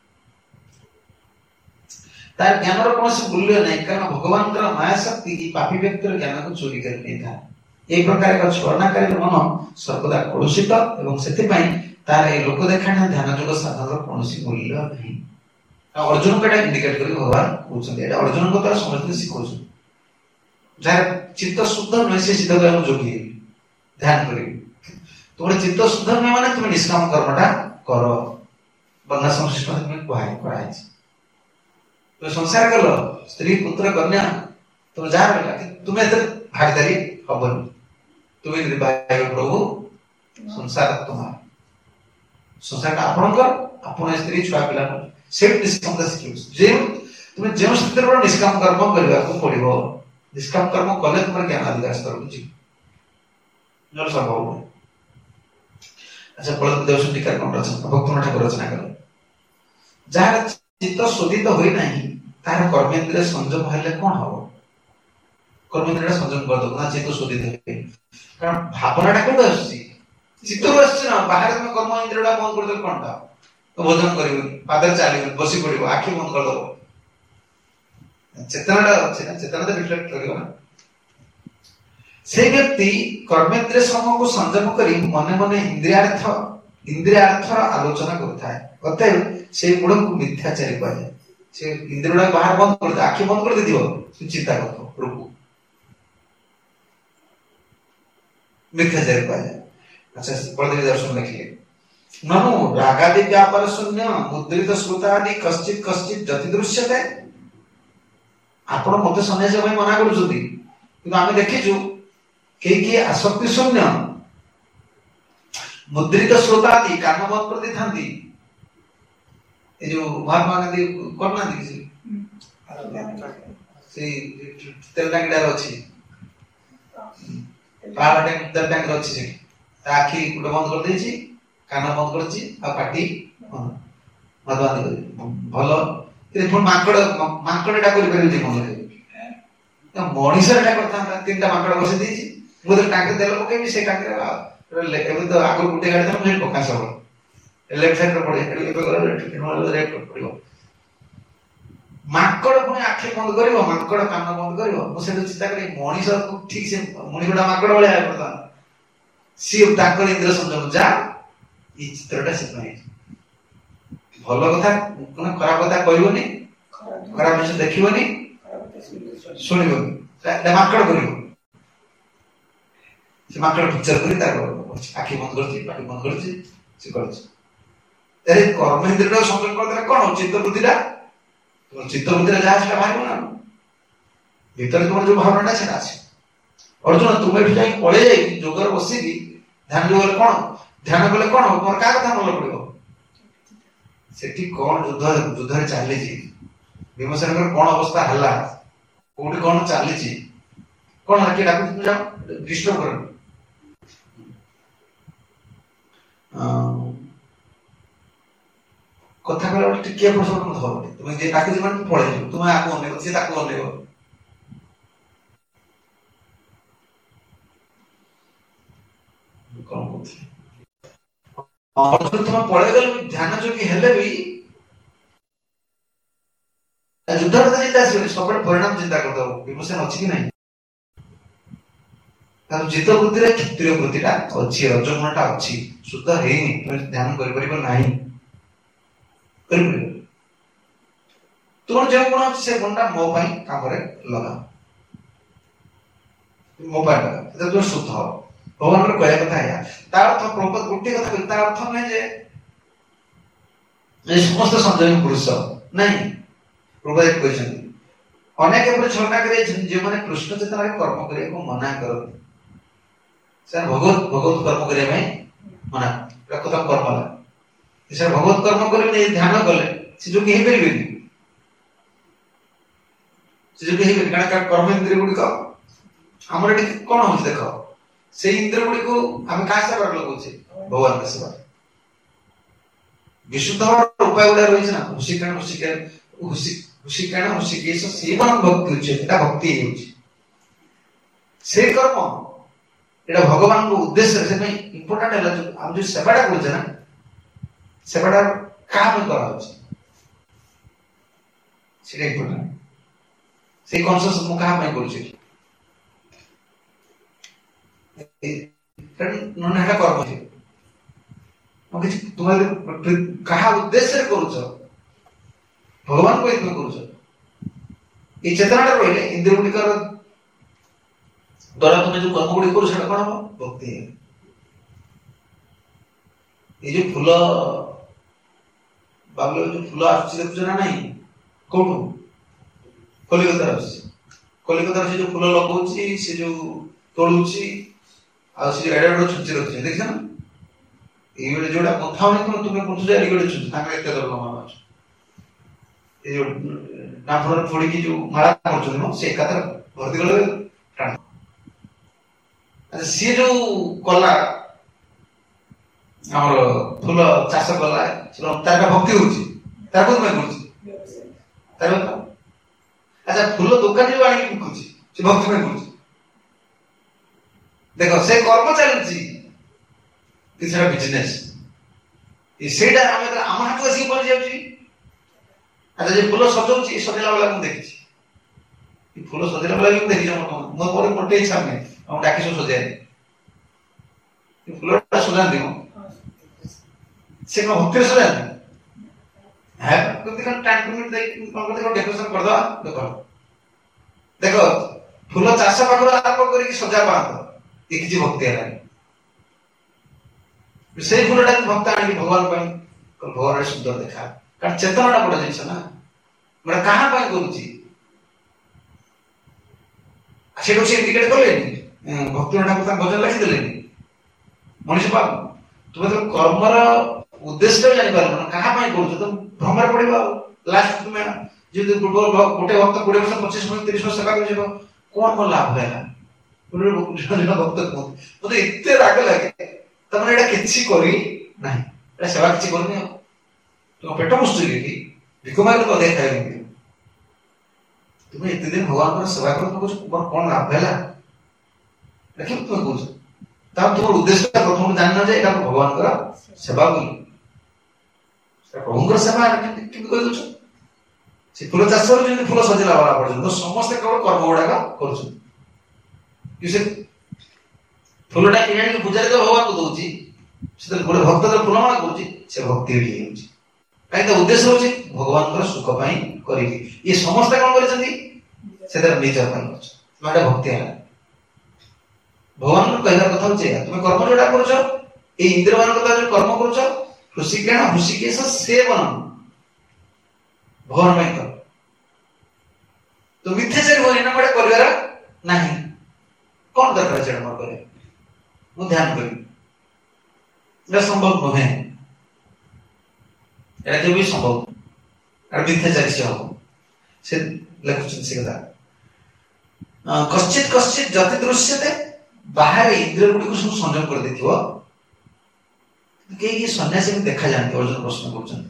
ତାର ଜ୍ଞାନର କୌଣସି ମୂଲ୍ୟ ନାହିଁ, କାରଣ ଭଗବାନଙ୍କର ମାୟା ଶକ୍ତି ପାପୀ ବ୍ୟକ୍ତିର ଜ୍ଞାନକୁ ଚୋରି କରି ନେଇଥାଏ। ଏହି ପ୍ରକାର ଏକ ଛଳନାକାରୀ ମନ ସର୍ବଦା କଳୁଷିତ, ଏବଂ ସେଥିପାଇଁ ତାର এই ଲୋକ ଦେଖାଣିଆ ଧ୍ୟାନ ଯୋଗ ସାଧନର କୌଣସି ମୂଲ୍ୟ ନାହିଁ। ଅର୍ଜୁନଙ୍କୁ ଏଟା ଇଣ୍ଡିକେଟ କରି ଭଗବାନ କହୁଛନ୍ତି, ଏଟା ଅର୍ଜୁନଙ୍କ ଦ୍ୱାରା ସମସ୍ତେ ଶିଖଉଛନ୍ତି। ଯାହାର ଚିତ୍ତ ଶୁଦ୍ଧ ନୁହେଁ, ସେ ସିଧା ମୁଁ ଯୋଗୀ ହେବି, ଧ୍ୟାନ କରିବି। ତୁମର ଚିତ୍ତ ଶୁଦ୍ଧ ନୁହେଁ ମାନେ ତୁମେ ନିଷ୍କାମ କର୍ମଟା କର। ବନ୍ଧା ସଂଶ୍ଳିଷ୍ଟ ତୁମେ କରାହେଇଛି। ତୁମେ ସଂସାର କଲ, ସ୍ତ୍ରୀ ପୁତ୍ର କନ୍ୟା ତୁମେ ଯାହା ରହିଲା, ତୁମେ ଏତେ ଭାଗିଦାରୀ ହବନି। ତୁମେ ପ୍ରଭୁ ସଂସାର ତୁମର, ସଂସାରଟା ଆପଣଙ୍କର, ଆପଣ ସ୍ତ୍ରୀ ଛୁଆ ପିଲା ସେଇଠୁ ନିଷ୍କାମତା ଶିଖିବ। ଯେଉଁ ତୁମେ ଯେଉଁ ସ୍ଥିତିରେ ନିଷ୍କାମ କର୍ମ କରିବାକୁ ପଡିବ, ନିଷ୍କାମ କର୍ମ କଲେ ତୁମର ଜ୍ଞାନ ଅଧିକାର ସ୍ତରକୁ ଯିବ, ନହେଲେ ସମ୍ଭବ ନୁହେଁ। ଆଚ୍ଛା, ବଳଦେବ ଦେବ ଟୀକା କଣ ରଚନା ଭକ୍ତନ ଠାକୁର ରଚନା କଲେ, ଯାହାର ଚିତ୍ତ ଶୋଧିତ ହୋଇନାହିଁ ତାହାର କର୍ମେନ୍ଦ୍ରିୟ ସଂଯମ ହେଲେ କଣ ହବ? କର୍ମେନ୍ଦ୍ରିୟଟା ସଂଯମ କରିଦବ ନା, ଚିତ୍ତ ଶୋଧିତ ହେବେ। କାରଣ ଭାବନାଟା କୋଉଠୁ ଆସୁଛି? ଚିତ୍ତରୁ ଆସୁଛି ନା। ବାହାରେ ତମେ କର୍ମ ଇନ୍ଦ୍ରିୟଟା ବନ୍ଦ କରିଦେବ, କଣଟା ଭୋଜନ କରିବନି, ପାଦରେ ଚାଲିବନି, ବସି ପଡିବ, ଆଖି ବନ୍ଦ କରିଦବ, ଚେତନାଟା ଅଛି ନା, ଚେତନା ତ ରିଫ୍ଲେକ୍ଟ କରିବ ନା। ସେଇ ବ୍ୟକ୍ତି କର୍ମେନ୍ଦ୍ରିୟ ସମୂହକୁ ସଂଯମ କରି ମନେ ମନେ ଇନ୍ଦ୍ରିୟାର୍ଥ ଇନ୍ଦ୍ରିୟାର୍ଥର ଆଲୋଚନା କରୁଥାଏ। ଅତଏବ ସେଇ ଗୁଣକୁ ମିଥ୍ୟାଚାରୀ କୁହାଯାଏ। ସେ ଇନ୍ଦ୍ରିୟ ଗୁଡାକ ବାହାର ବନ୍ଦ କରିଦିଅ, ଆଖି ବନ୍ଦ କରିଦେଇଥିବ, ତୁ ଚିନ୍ତା କରୁଥିବ ପ୍ରଭୁ, ମିଥ୍ୟାଚାରୀ କୁହାଯାଏ। ଆଚ୍ଛା, ବଳଦେବ ଦର୍ଶନ ଲେଖିଲେ, ନନୁ ରାଗାଦି ବ୍ୟାପାର ଶୂନ୍ୟ ମୁଦ୍ରିତ ସ୍ମୃତ ଆଦି କଶ୍ଚିତ କଶ୍ଚିତ ଯତି ଦୃଶ୍ୟତେ। ଆପଣ ମତେ ସନ୍ନ୍ୟାସ ପାଇଁ ମନା କରୁଛନ୍ତି, କିନ୍ତୁ ଆମେ ଦେଖିଛୁ କେହି କିଏ ଆସକ୍ତି ଶୂନ୍ୟ, ମୁଦ୍ରିତ ସ୍ରୋତ ଆଦି କାନ ବନ୍ଦ କରିଦେଇଥାନ୍ତି। ଏ ଯୋଉ ମହାତ୍ମା ଗାନ୍ଧୀ କରୁନାହାନ୍ତି କିଛି, ସେଇ ତେଲ ଟାଙ୍କିଟାରେ ଅଛି, ପାହାଡ ତେଲ ଟାଙ୍କିରେ ଅଛି, ସେଠି ତା ଆଖି ଗୋଟେ ବନ୍ଦ କରିଦେଇଛି, କାନ ବନ୍ଦ କରିଛି, ଆଉ ପାଟି ମହାତ୍ମା ଗାନ୍ଧୀ ଭଲ। ପୁଣି ମାଙ୍କଡ ମାଙ୍କଡ ଏଟା କରିପାରିବେ ଜୀବନରେ, ମଣିଷ ଏଟା କରିଥାନ୍ତା। ତିନିଟା ମାଙ୍କଡ ବସେଇ ଦେଇଛି, ମୁଁ ତ ଟାଙ୍କିରେ ତେଲ ପକେଇବି, ସେ ଟାଙ୍କିରେ ଏବେ ତ ଆଗରୁ ଗୋଟେ ଗାଡି ଥିଲା, ମୁଁ ପକା ସବୁବେଳେ ଲେଫ୍ଟ ସାଇଡରେ ପଡେ, ପଡିବ। ମାଙ୍କଡ ପୁଣି ଆଖି ବନ୍ଦ କରିବ, ମାଙ୍କଡ କାନ ବନ୍ଦ କରିବ। ମୁଁ ସେଠୁ ଚିନ୍ତା କଲି, ମଣିଷକୁ ଠିକ ସେ ମଣିଷଟା ମାଙ୍କଡ ଭଳିଆ ବର୍ତ୍ତମାନ, ସିଏ ତାଙ୍କର ଇନ୍ଦ୍ର ସଂଯମ ଯା, ଏଇ ଚିତ୍ରଟା ସେଥିପାଇଁ ଭଲ କଥା ମାନେ ଖରାପ କଥା କହିବନି, ଖରାପ ଜିନିଷ ଦେଖିବନି, ଶୁଣିବନି, ମାଙ୍କଡ କରିବ। ସେ ମାଙ୍କଡ ପିକ୍ଚର କରି ତାର ଆଖି ବନ୍ଦ କରୁଛି, ପାଟି ବନ୍ଦ କରୁଛି, ସେ କରୁଛି। ଆରେ କର୍ମେନ୍ଦ୍ରିୟଟା ସଂଯମ କରିଦେଲେ କଣ ହଉଛି? ଚିତ୍ତ ବୃତ୍ତିଟା, ଚିତ୍ତ ବୃତ୍ତିରେ ଯାହା ସେଟା ବାହାରିବ ନା, ଭିତରେ ତୁମର ଯୋଉ ଭାବନାଟା ସେଟା ଅଛି। ଅର୍ଜୁନ, ତୁମେ ଏଠି ଯାଇ ପଳେଇ ଯାଇକି ଯୋଗରେ ବସିକି ଧ୍ୟାନ ଯୋଗରେ କଣ ଧ୍ୟାନ କଲେ କଣ ହବ? ତୁମର କାହା କଥା ମନେ ପଡିବ? ସେଠି କଣ ଯୁଦ୍ଧ ଯୁଦ୍ଧରେ ଚାଲିଛି, ଭୀମସେନଙ୍କର କଣ ଅବସ୍ଥା ହେଲା, କୋଉଠି କଣ ଚାଲିଛି, କଣ କିଏ ଡାକୁଛି, ଯାଅ ଡିଷ୍ଟର୍ବ କରେନି। କଥା କହିଲା ବେଳେ ଟିକେ ଏପଟ ସେପଟ ହବନି। ତୁମେ ଯିଏ ଡାକୁଛି ମାନେ ପଳେଇଯିବ, ତୁମେ ଆକୁ ଅନେଇବ, ସିଏ ତାକୁ ଅନେଇବ। କଣ କହୁଥିଲି, ତୁମେ ପଳେଇଗଲେ ବି ଧ୍ୟାନ ଯୋଗୀ ହେଲେ ବି ଯୁଦ୍ଧଟା ତ ଚିନ୍ତା ଆସିବନି, ସବୁବେଳେ ପରିଣାମ ଚିନ୍ତା କରିଦବ, ବିମୋଚନ ଅଛି କି ନାହିଁ। ତାର ଚିତ୍ତ ବୃତ୍ତିରେ କ୍ଷତ୍ରିୟ ବୃତ୍ତିଟା ଅଛି, ରଜଗୁଣଟା ଅଛି, ଶୁଦ୍ଧ ହେଇନି, ତୁମେ ଧ୍ୟାନ କରିପାରିବ ନାହିଁ, କରିପାରିବ। ତୁମର ଯେଉଁ ଗୁଣ ଅଛି ସେ ଗୁଣଟା ମୋ ପାଇଁ କାମରେ ଲଗା, ମୋ ପାଇଁ ଲଗା, ସେଟା ତୁମେ ଶୁଦ୍ଧ ହବ। ଭଗବାନଙ୍କର କହିବା କଥା ଏଇଆ। ତା ଅର୍ଥ ପ୍ରଭୁପାଦ ଗୋଟିଏ କଥା କହିଲେ, ତା ଅର୍ଥ ନୁହେଁ ଯେ ସମସ୍ତ ସଂଯମୀ ପୁରୁଷ ନାଇଁ। ପ୍ରଭୁପାଦ କହିଛନ୍ତି ଅନେକ ଏପରି ଛଳନା କରିଛନ୍ତି ଯେଉଁମାନେ କୃଷ୍ଣ ଚେତନାରେ କର୍ମ କରିବାକୁ ମନା କରନ୍ତି। ସେ ଭଗବତ ଭଗବତ କର୍ମ କରିବା ପାଇଁ ମନା, କଥା କର୍ମ ହେଲା, ସେ ଭଗବତ କର୍ମ କରିବେ, ଧ୍ୟାନ କଲେ ସେ ଯୋଗୀ ହେଇପାରିବେନି, ସେ ଯୋଗୀ ହେଇପାରିବେ। କାରଣ କର୍ମ ଇନ୍ଦ୍ରିୟ ଗୁଡିକ ଆମର ଏଠି କଣ ହଉଛି ଦେଖ, ସେଇ ଇନ୍ଦ୍ରିୟ ଗୁଡିକୁ ଆମେ କାହା ସେବାରେ ଲଗାଉଛେ? ଭଗବାନଙ୍କ ସେବା। ବିଶୁଦ୍ଧ ଉପାୟ ଗୁଡା ରହିଛି ନା, ହୁସିକାଣ ହୁସିକାଣ ହୁସିକାଣ ହୁସିକେଶ ସେବନ ଭକ୍ତି ଉଚ୍ଚ, ଏଟା ଭକ୍ତି ହେଇଯାଉଛି। ସେଇ କର୍ମ ଏଟା ଭଗବାନଙ୍କ ଉଦ୍ଦେଶ୍ୟରେ, ସେଥିପାଇଁ ଇମ୍ପୋର୍ଟାଣ୍ଟ ହେଲା ଆମେ ଯୋଉ ସେବାଟା କରୁଛେ ନା, ସେବାଟା କାହା ପାଇଁ କରାହଉଛି ସେଇଟା ଇମ୍ପୋର୍ଟାଣ୍ଟ। ସେଇ କନସିୟସ ମୁଁ କାହା ପାଇଁ କରୁଛି, ନହେଲେ ହେଟା କର୍ମ ଥିବ। କିଛି ତୁମେ କାହା ଉଦ୍ଦେଶ୍ୟରେ କରୁଛ, ଭଗବାନଙ୍କୁ ଏଥିପାଇଁ କରୁଛ, ଏଇ ଚେତନାଟା ରହିଲେ ଇନ୍ଦ୍ରିୟ ଗୁଡିକର ଦ୍ୱାରା ତୁମେ ଯୋଉ କର୍ମ ଗୁଡିକ କରୁଛ ସେଟା କଣ ହବ? ଭକ୍ତି। ଏଇ ଯୋଉ ଫୁଲ ବାବୁଲ ଯୋଉ ଫୁଲ ଆସୁଛି ଦେଖୁଛ ନା ନାହିଁ, କୋଉଠୁ? କଲିକତାରେ ଆସୁଛି। କଲିକତାରେ ସେ ଯୋଉ ଫୁଲ ଲଗଉଛି, ସେ ଯୋଉ ତୋଳୁଛି, ଆଉ ସେ ଯୋଉ ଏଡେ ଏଡେ ଛୁଞ୍ଚି ରଖୁଛି, ଦେଖିଛ ନା? ଏଇଭଳି ଯୋଉଟା କଥା ହଉନି ତୁମେ ତୁମେ ବୁଝୁଛ ଏଡେ ଏଡେ ଛୁଞ୍ଚି, ତାଙ୍କର ଏତେ ଦର ମାନ ଅଛି। ଏଇ ଯୋଉ ନାଫରେ ପୋଡିକି ଯୋଉ ମାଳା କରୁଛନ୍ତି ନା, ସେ ଏକାଥରେ ଭର୍ତ୍ତି କଲେ ଟାଣ। ସିଏ ଯୋଉ କଲା ଆମର ଫୁଲ ଚାଷ କଲା, ତାର ଭକ୍ତି ହଉଛି, ତାର କୋଉଥି ପାଇଁ କରୁଛି? ତାର ଆଚ୍ଛା, ଫୁଲ ଦୋକାନୀ ଯୋଉ ଆଣିକି ବିକୁଛି, ସେ ଭକ୍ତି ପାଇଁ କରୁଛି। ଦେଖ, ସେ କର୍ମ ଚାଲିଛି, ସେଟା ବିଜନେସ। ସେଇଟା ଆମେ ଆମ ହାତକୁ ଆସିକି ପହଞ୍ଚି ଯାଉଛି। ଆଚ୍ଛା, ଯେ ଫୁଲ ସଜଉଛି, ସଜେଇଲା ବେଳେ ମୁଁ ଦେଖିଛି ଫୁଲ ସଜେଇଲା ବେଳେ ବି ଦେଖିଛ ମୋ ମୋର ଗୋଟେ ଇଚ୍ଛା ନାହିଁ ଆମ ଡାକି ସବୁ ସଜାଏ ଫୁଲଟା ସଜାନ୍ତି ମ ସେ କଣ ଭକ୍ତିରେ ସଜାନ୍ତି ଡେକୋରେସନ କରିଦବା ଦେଖ ଦେଖ ଫୁଲ ଚାଷ ପାଖରୁ ଆରମ୍ଭ କରିକି ସଜା ପାଆନ୍ତ ଏ କିଛି ଭକ୍ତି ହେଲାନି ସେଇ ଫୁଲଟା ଭକ୍ତ ଆଣିକି ଭଗବାନ ପାଇଁ ଭଗବାନ ସୁନ୍ଦର ଦେଖା କାରଣ ଚେତନାଟା ବଡ ଜିନିଷ ନା ଗୋଟେ କାହା ପାଇଁ କରୁଛି ସେଠୁ ସେ ଇଣ୍ଡିକେଟ କଲେନି ଭକ୍ତି ଠାକୁର ତାଙ୍କ ଭଜନ ଲେଖିଦେଲେନି ମଣିଷ ପାପ ତୁମେ ତ କର୍ମର ଉଦ୍ଦେଶ୍ୟ ଜାଣିପାରିବ ନା କାହା ପାଇଁ କରୁଛ ତ ଭ୍ରମରେ ପଡିବ ଆଉ ଲାଷ୍ଟ ତୁମେ ଯଦି ଗୋଟେ ଭକ୍ତ କୋଡିଏ ବର୍ଷ ପଚିଶ ବର୍ଷ ତିରିଶ ବର୍ଷ ସେବା କରିଯିବ କଣ କଣ ଲାଭ ହେଲା ଭକ୍ତ ମତେ ଏତେ ରାଗ ଲାଗେ ତମେ ଏଇଟା କିଛି କରି ନାହିଁ ଏଟା ସେବା କିଛି କରୁନି ଆଉ ତୁମ ପେଟ ପୋଷୁଛି କି ଭିକ ମାଗିଲେ ଅଧିକ ଖାଇବି ତୁମେ ଏତେ ଦିନ ଭଗବାନଙ୍କର ସେବା କର କହୁଛ ମୋର କଣ ଲାଭ ହେଲା ଦେଖିବ ତୁମେ କହୁଛ ତାହେଲେ ତୁମର ଉଦ୍ଦେଶ୍ୟ ପ୍ରଥମରୁ ଜାଣିନ ଯେ ଏଇଟା ଭଗବାନଙ୍କର ସେବା ବୋଲି ପ୍ରଭୁଙ୍କର ସେବା କେମିତି କରିଦଉଛ ସେ ଫୁଲ ଚାଷରୁ ଯେମିତି ଫୁଲ ସଜେଇଲା ବାଲା ପର୍ଯ୍ୟନ୍ତ ସମସ୍ତେ କେବଳ କର୍ମ ଗୁଡାକ କରୁଛନ୍ତି ସେ ଫୁଲଟା କିଣି ଆଣିକି ପୂଜାରେ ତ ଭଗବାନଙ୍କୁ ଦଉଛି ସେଥିରେ ଗୋଟେ ଭକ୍ତ ଫୁଲମାଳ କରୁଛି ସେ ଭକ୍ତି ଏଠି ହେଉଛି କାହିଁକି ଉଦ୍ଦେଶ୍ୟ ହଉଛି ଭଗବାନଙ୍କର ସୁଖ ପାଇଁ କରିବି ଇଏ ସମସ୍ତେ କଣ କରିଛନ୍ତି ସେଥିରେ ନିଜ ପାଇଁ କରୁଛ ଏଇଟା ଭକ୍ତି ହେଲା ଭଗବାନଙ୍କୁ କହିବାର କଥା ହଉଛି ତୁମେ କର୍ମ ଯୋଉଟା କରୁଛ ଏଇ ଇନ୍ଦ୍ର ମାନଙ୍କ ଦ୍ୱାରା ଯୋଉ କର୍ମ କରୁଛ ହୃଷିକେଣ ହୃଷିକେଶ ସେବନ ଭଗବାନ ପାଇଁ କର ତ ମିଥ୍ୟାଚାରୀ ହୁଏ ନା ଗୋଟେ କରିବାର ନାହିଁ କଣ ଦରକାର ସେଟା ମୋର କରେ ମୁଁ ଧ୍ୟାନ କରିବି এটা সম্ভব নহে এটা কেবই সম্ভব আর মিথ্যাচারী সে হব সে লেখুছেন সে কথা কশ্চিত কশ্চিত যতি দୃଶ୍ୟତେ ବାହାରେ ଇନ୍ଦ୍ରିୟ ଗୁଡ଼ିକୁ ସବୁ ସଂଯମ କରିଦେଇଥିବ କେହି କେହି ସନ୍ନ୍ୟାସୀ ଦେଖାଯାଆନ୍ତି ଅର୍ଜୁନ ପ୍ରଶ୍ନ କରୁଛନ୍ତି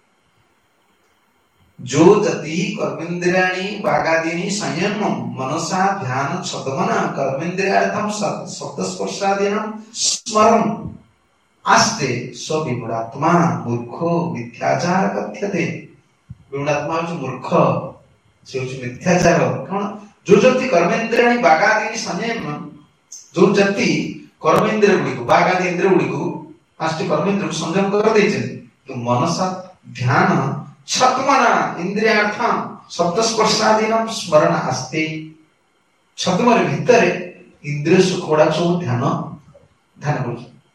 जो जति कर्मेन्द्रियाणि वागादीनि संयमं मनसा ध्यान छदमना कर्मेन्द्रियार्थं शब्दस्पर्शादीनां स्मरन् आस्ते स विमूढात्मा मूर्खो मिथ्याचार कथ्यते विमूढात्मा जो मूर्ख से जो मिथ्याचार कौन जो जति कर्मेन्द्रियाणि वागादीनि संयमं जो जति कर्मेन्द्रिय गुड़िको वागादि इंद्रिय गुड़िको पांचटी कर्मेन्द्रिय को संयम कर देछन तो मनसा ध्यान छत्मना इंद्रियार्थम शब्द स्पर्शादीनां स्मरण आस्ते छत्मर भीतर इंद्रिय सुख गुड़ा सब ध्यान ध्यान कर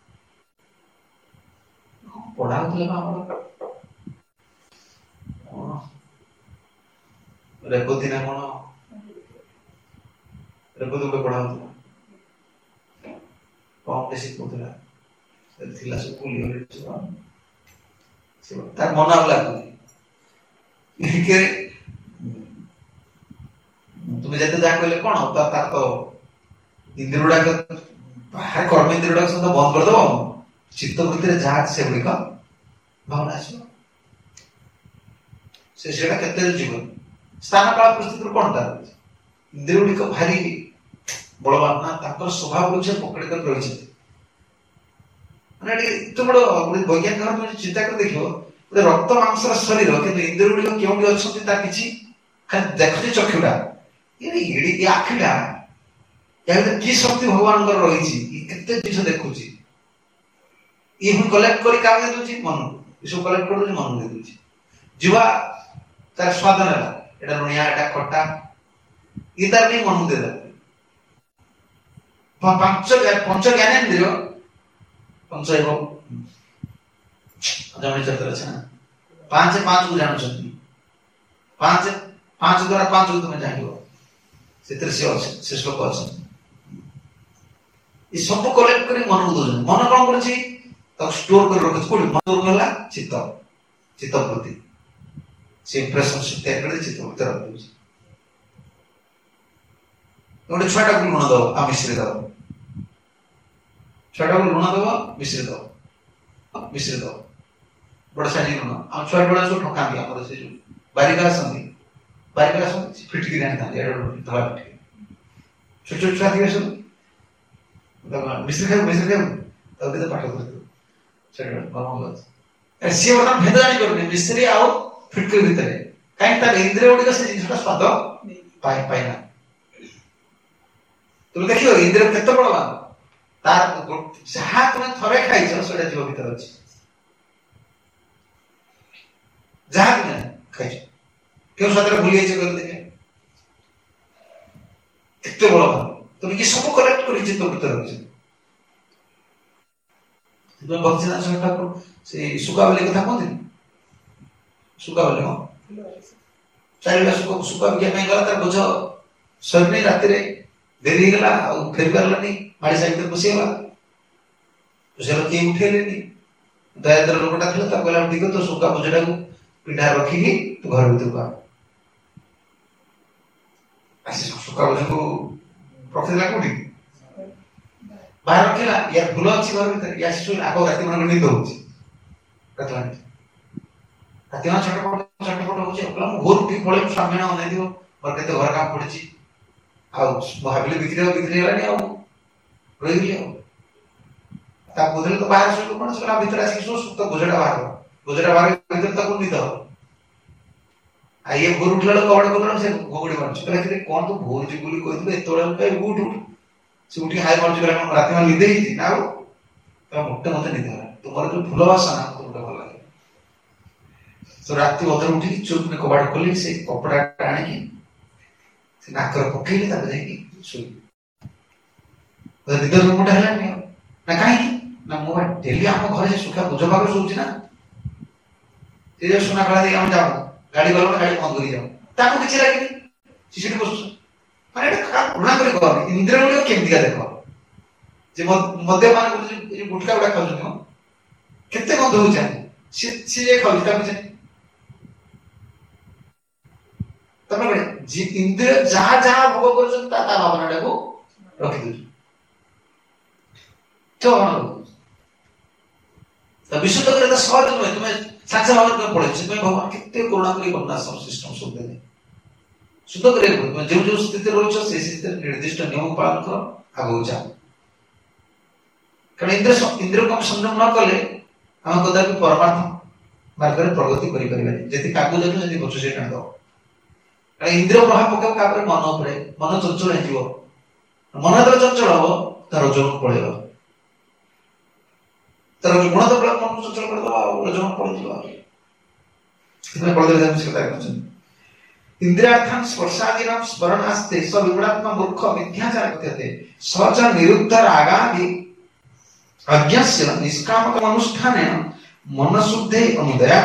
पढ़ा रेवती ना कौन रेवती गोटे पढ़ा कौन शिखुला सब तार मन लगुनि तुम्हें जैसे जहाँ कहले कौन तार तो इंद्रिय गुड़ाक बाहर कर्म इंद्रिय गुड़ाक सब बंद करदेव चित्त वृत्ति जहाँ से गुड़िक भावना आस जीवन स्थान काल परिस्थिति कौन तार इंद्रिय गुड़िक भारी बलवान ना स्वभाव से पकड़ कर रही एत बड़ वैज्ञानिक चिंता कर देख गोटे रक्त मांसर शरीर कि इंद्रिय गुड़िक क्यों अच्छा किसी देखुचे चक्षुटा ये आखिटा या कि शक्ति भगवान रही जिन देखुची ये कलेक्ट कर मन ये सब कलेक्ट कर मन दे दूची जीवा तार स्वाद नेला एटा लुणिया एटा खट्टा ये तार नहीं मन दे दे पंच पंच ज्ञानेन्द्रिय पंच एवं जमी चतर अच्छा पांच पांच को जान सकती पांच पांच द्वारा पांच को तुम्हें जानियो सेतर से से श्लोक अछि ये सब कलेक्ट करी मन को दोजन मन कोन करछि तो स्टोर कर रखछ कोन मन होला चित्त चित्त वृत्ति से इंप्रेशन से तय कर चित्त वृत्ति रख दोछि गोटे छुआटा को लुण दो आ मिश्री दो छुआटा को लुण दो मिश्री दो मिश्री दो बड़ साजी लुण आ छुआ बड़ा सब ठका दिया हमर से जो बारिका संधि बारिका संधि फिटकी जानि था एडो धला फिटकी छोट छोट छुआ दिए सब मिश्री खाओ मिश्री खाओ तब भी तो पाठ करते चलो बहुत बात ए सी वर्तन भेद जानि करने मिश्री आओ फिटकी भीतर काहे ता इंद्रिय गुडी से जिनटा स्वाद पाई पाई ना तुम देखियो इंद्र केते बलवान तार जहाँ तुम थरे खाइछ सेटा जीव भीतर अछि जहाँ तुम खाइछ क्यों सादर भूली जाइछ कर देखे केते बलवान तुम कि सब कलेक्ट करि छ तो भीतर अछि तुम भक्तिनाथ स्वामी ठाकुर से सुकावली कथा कहते सुकावली हो चारिला सुका सुका बिया में गला तार बुझ सरने राति रे देरी गला और फेर परलानी माड़ी साइड पे बसी गला तो से के उठेलेनी दयाद्र लोकटा थिला ता कहला ठीक तो सुका बुझटा को पिंडा रखी की तो घर भीतर का ऐसे सुका बुझ को रखिला कोठी बाहर रखिला यार भूल अछि घर भीतर या सुन आगो राति मन निद होछि कतला राति छोट छोट छोट छोट होछि अपला घोर उठी पळे सामने न दियो और केते घर काम पड़छि आ भाबिले बिक्री बिक्री गलानी आ रही गयो ता बुझले तो बाहर से कोन सला भीतर आसी सो सुत बुझड़ा बाहर बुझड़ा बाहर भीतर तक निद हो आ ये घोर उठला कवड़ कोन से गोगड़ी मारछ कहले कि कोन तो भोर जी बोली कहितबे एतोळे पे उठ उठ से उठी हाय मारछ कहले हम राति में निदे ही ना तो मोटे मते निद होला तुम्हारे जो फूल वासना तुमको भल लागे तो राति अधर उठी चुप ने कबाड़ खोली से कपड़ा टाणी से नाकर पकेले ता जाई सुई तो निद रूम हला नहीं ना काहे ना मो डेली हम घर से सुखा बुझ भाग सोची ना ते जो सुना कला दे हम जाऊ गाड़ी वाला गाड़ी बंद करी जाऊ ताको किछ लागेनी सीसीटी बस माने एटा पुना करे कर इंद्र बोले केमति का देखो जे मध्य मान को जे गुटका उडा खाउ छन केते गंध हो जाय से से जे खाउ ता बुझे तमे बड़े जी इंद्र जहां जहां भोग करछन ता ता भावनाटा को रखि दउ तो तो विशुद्ध करे तो सहज नुहे तुम्हें साक्षात भाव में पड़े से भगवान केते करुणा करी बन्ना सब सिस्टम सब दे शुद्ध करे तुम जो जो स्थिति रोछ से स्थिति निर्दिष्ट नियम पालन करो आगो जा कारण इंद्र इंद्र को संयम न कले हम कदापि परमार्थ मार्ग रे प्रगति करि परिबे जति कागो जतो जति गछ से कांदो कारण इंद्र प्रभाव पके का पर मन पड़े मन चंचल हे जीव मन तो चंचल हो तार जोन पड़ेगा तर जो गुण तो मन चंचल कर दो और जोन पड़ जीवा इतने पड़ दे हम से कहते इंद्रियार्थान स्पर्शादीनां स्मरणास्ते सविगुणात्मा मूर्ख मिथ्याचार कथ्यते सच निरुद्ध रागादि अज्ञस्य निष्कामक अनुष्ठानेन मनशुद्धे अनुदया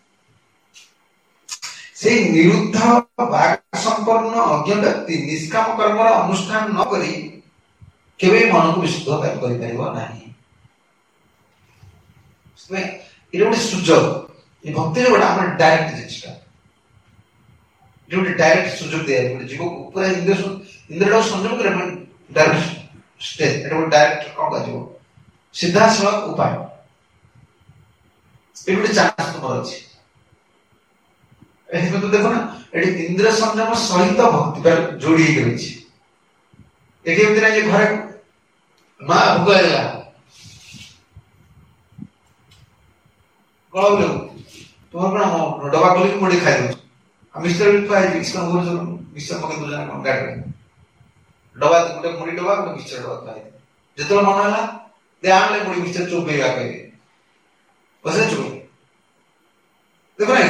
से निरुद्ध वाग संपन्न अज्ञ व्यक्ति निष्काम कर्मर अनुष्ठान न करी केवे मन को विशुद्ध करि परिबो नाही इसमें ये गोटे सुजोग ये भक्ति रे गोटा हमर डायरेक्ट जिनिसटा ये गोटे डायरेक्ट सुजोग दे गोटे जीव को पूरा इंद्र इंद्रटा संजोग करे डायरेक्ट स्टेज एटा गोटे डायरेक्ट कोन का जीव सीधा सड़क उपाय ये गोटे चांस तुमर अछि एही तो देखो ना एटी इंद्र संयम सहित भक्ति पर जोड़ी के रही एटी एमति ना जे घरे मां भुगाइला कळो लो तुम कोन डबा खोली के मुड़ी खाइ दो आ मिस्टर भी खाइ इसका बोल जो मिस्टर मके दो जना कोन गाड़ी डबा गुटे मुड़ी डबा को मिस्टर डबा खाइ जतो मन होला दे आनले मुड़ी मिस्टर चोपेगा कहे बसे चोप देखो ना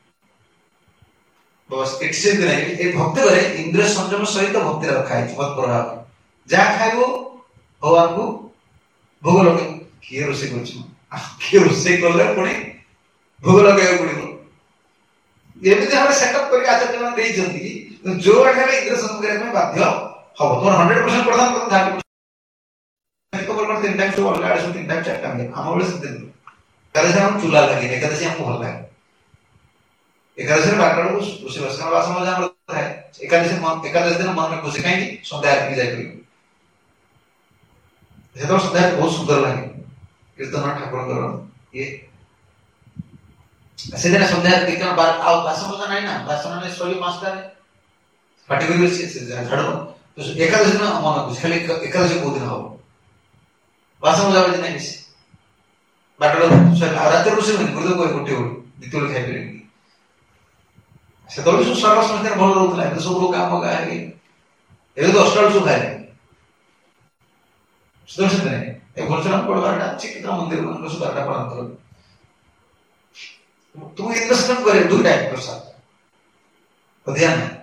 बस एक्सेंट नहीं एक भक्त करे इंद्र संयम सहित भक्ति रखा है मत प्रभाव जा खाइबो भगवान को भोग लगे किए रोसे करछ किए रोसे करले पुणी भोग लगे पुणी ये भी हम सेटअप करके आचार्य मान देई जंती जो अठारे इंद्र संयम करे में बाध्य हो तो हंड्रेड परसेंट प्रदान कर थाटी तो बोल तीन टाइम तो अलग आड़े तीन टाइम चार टाइम हम बोले से दिन करे से हम चूल्हा लगे एकादशी हमको भल लागे एकादशी बाकड़ को रोसे बस का वासना मजा होता है एकादशी मन एकादशी दिन मन में खुशी काई संध्या आरती जाय करी ये तो संध्या बहुत सुंदर लगे कीर्तन ठाकुर करो ये ऐसे दिन संध्या आरती का बार आओ वासना मजा नहीं ना वासना ने सोई मास्टर है पार्टी करी से झाड़ो तो एकादशी दिन मन खुशी खाली एकादशी को दिन हो वासना मजा नहीं बाकड़ रात रोसे में गुरुदेव को कोटी हो दितुल खाइ करी से तो सब समझते भल रहउतला तो सब लोग काम का है ये तो अष्टाल सु खाए ସୁଦର୍ଶନ ନାହିଁ ଏ ଭୋଜନ ପଢ଼ବାରଟା ଅଛି କିନ୍ତୁ ମନ୍ଦିର ମାନଙ୍କ ସୁଧାରଟା ପାଳନ କର ତୁମକୁ ଇନ୍ଦ୍ର ସେବନ କରେ ଦୁଇ ଟାଇମ୍ ପ୍ରସାଦ ଅଧିକା ନାହିଁ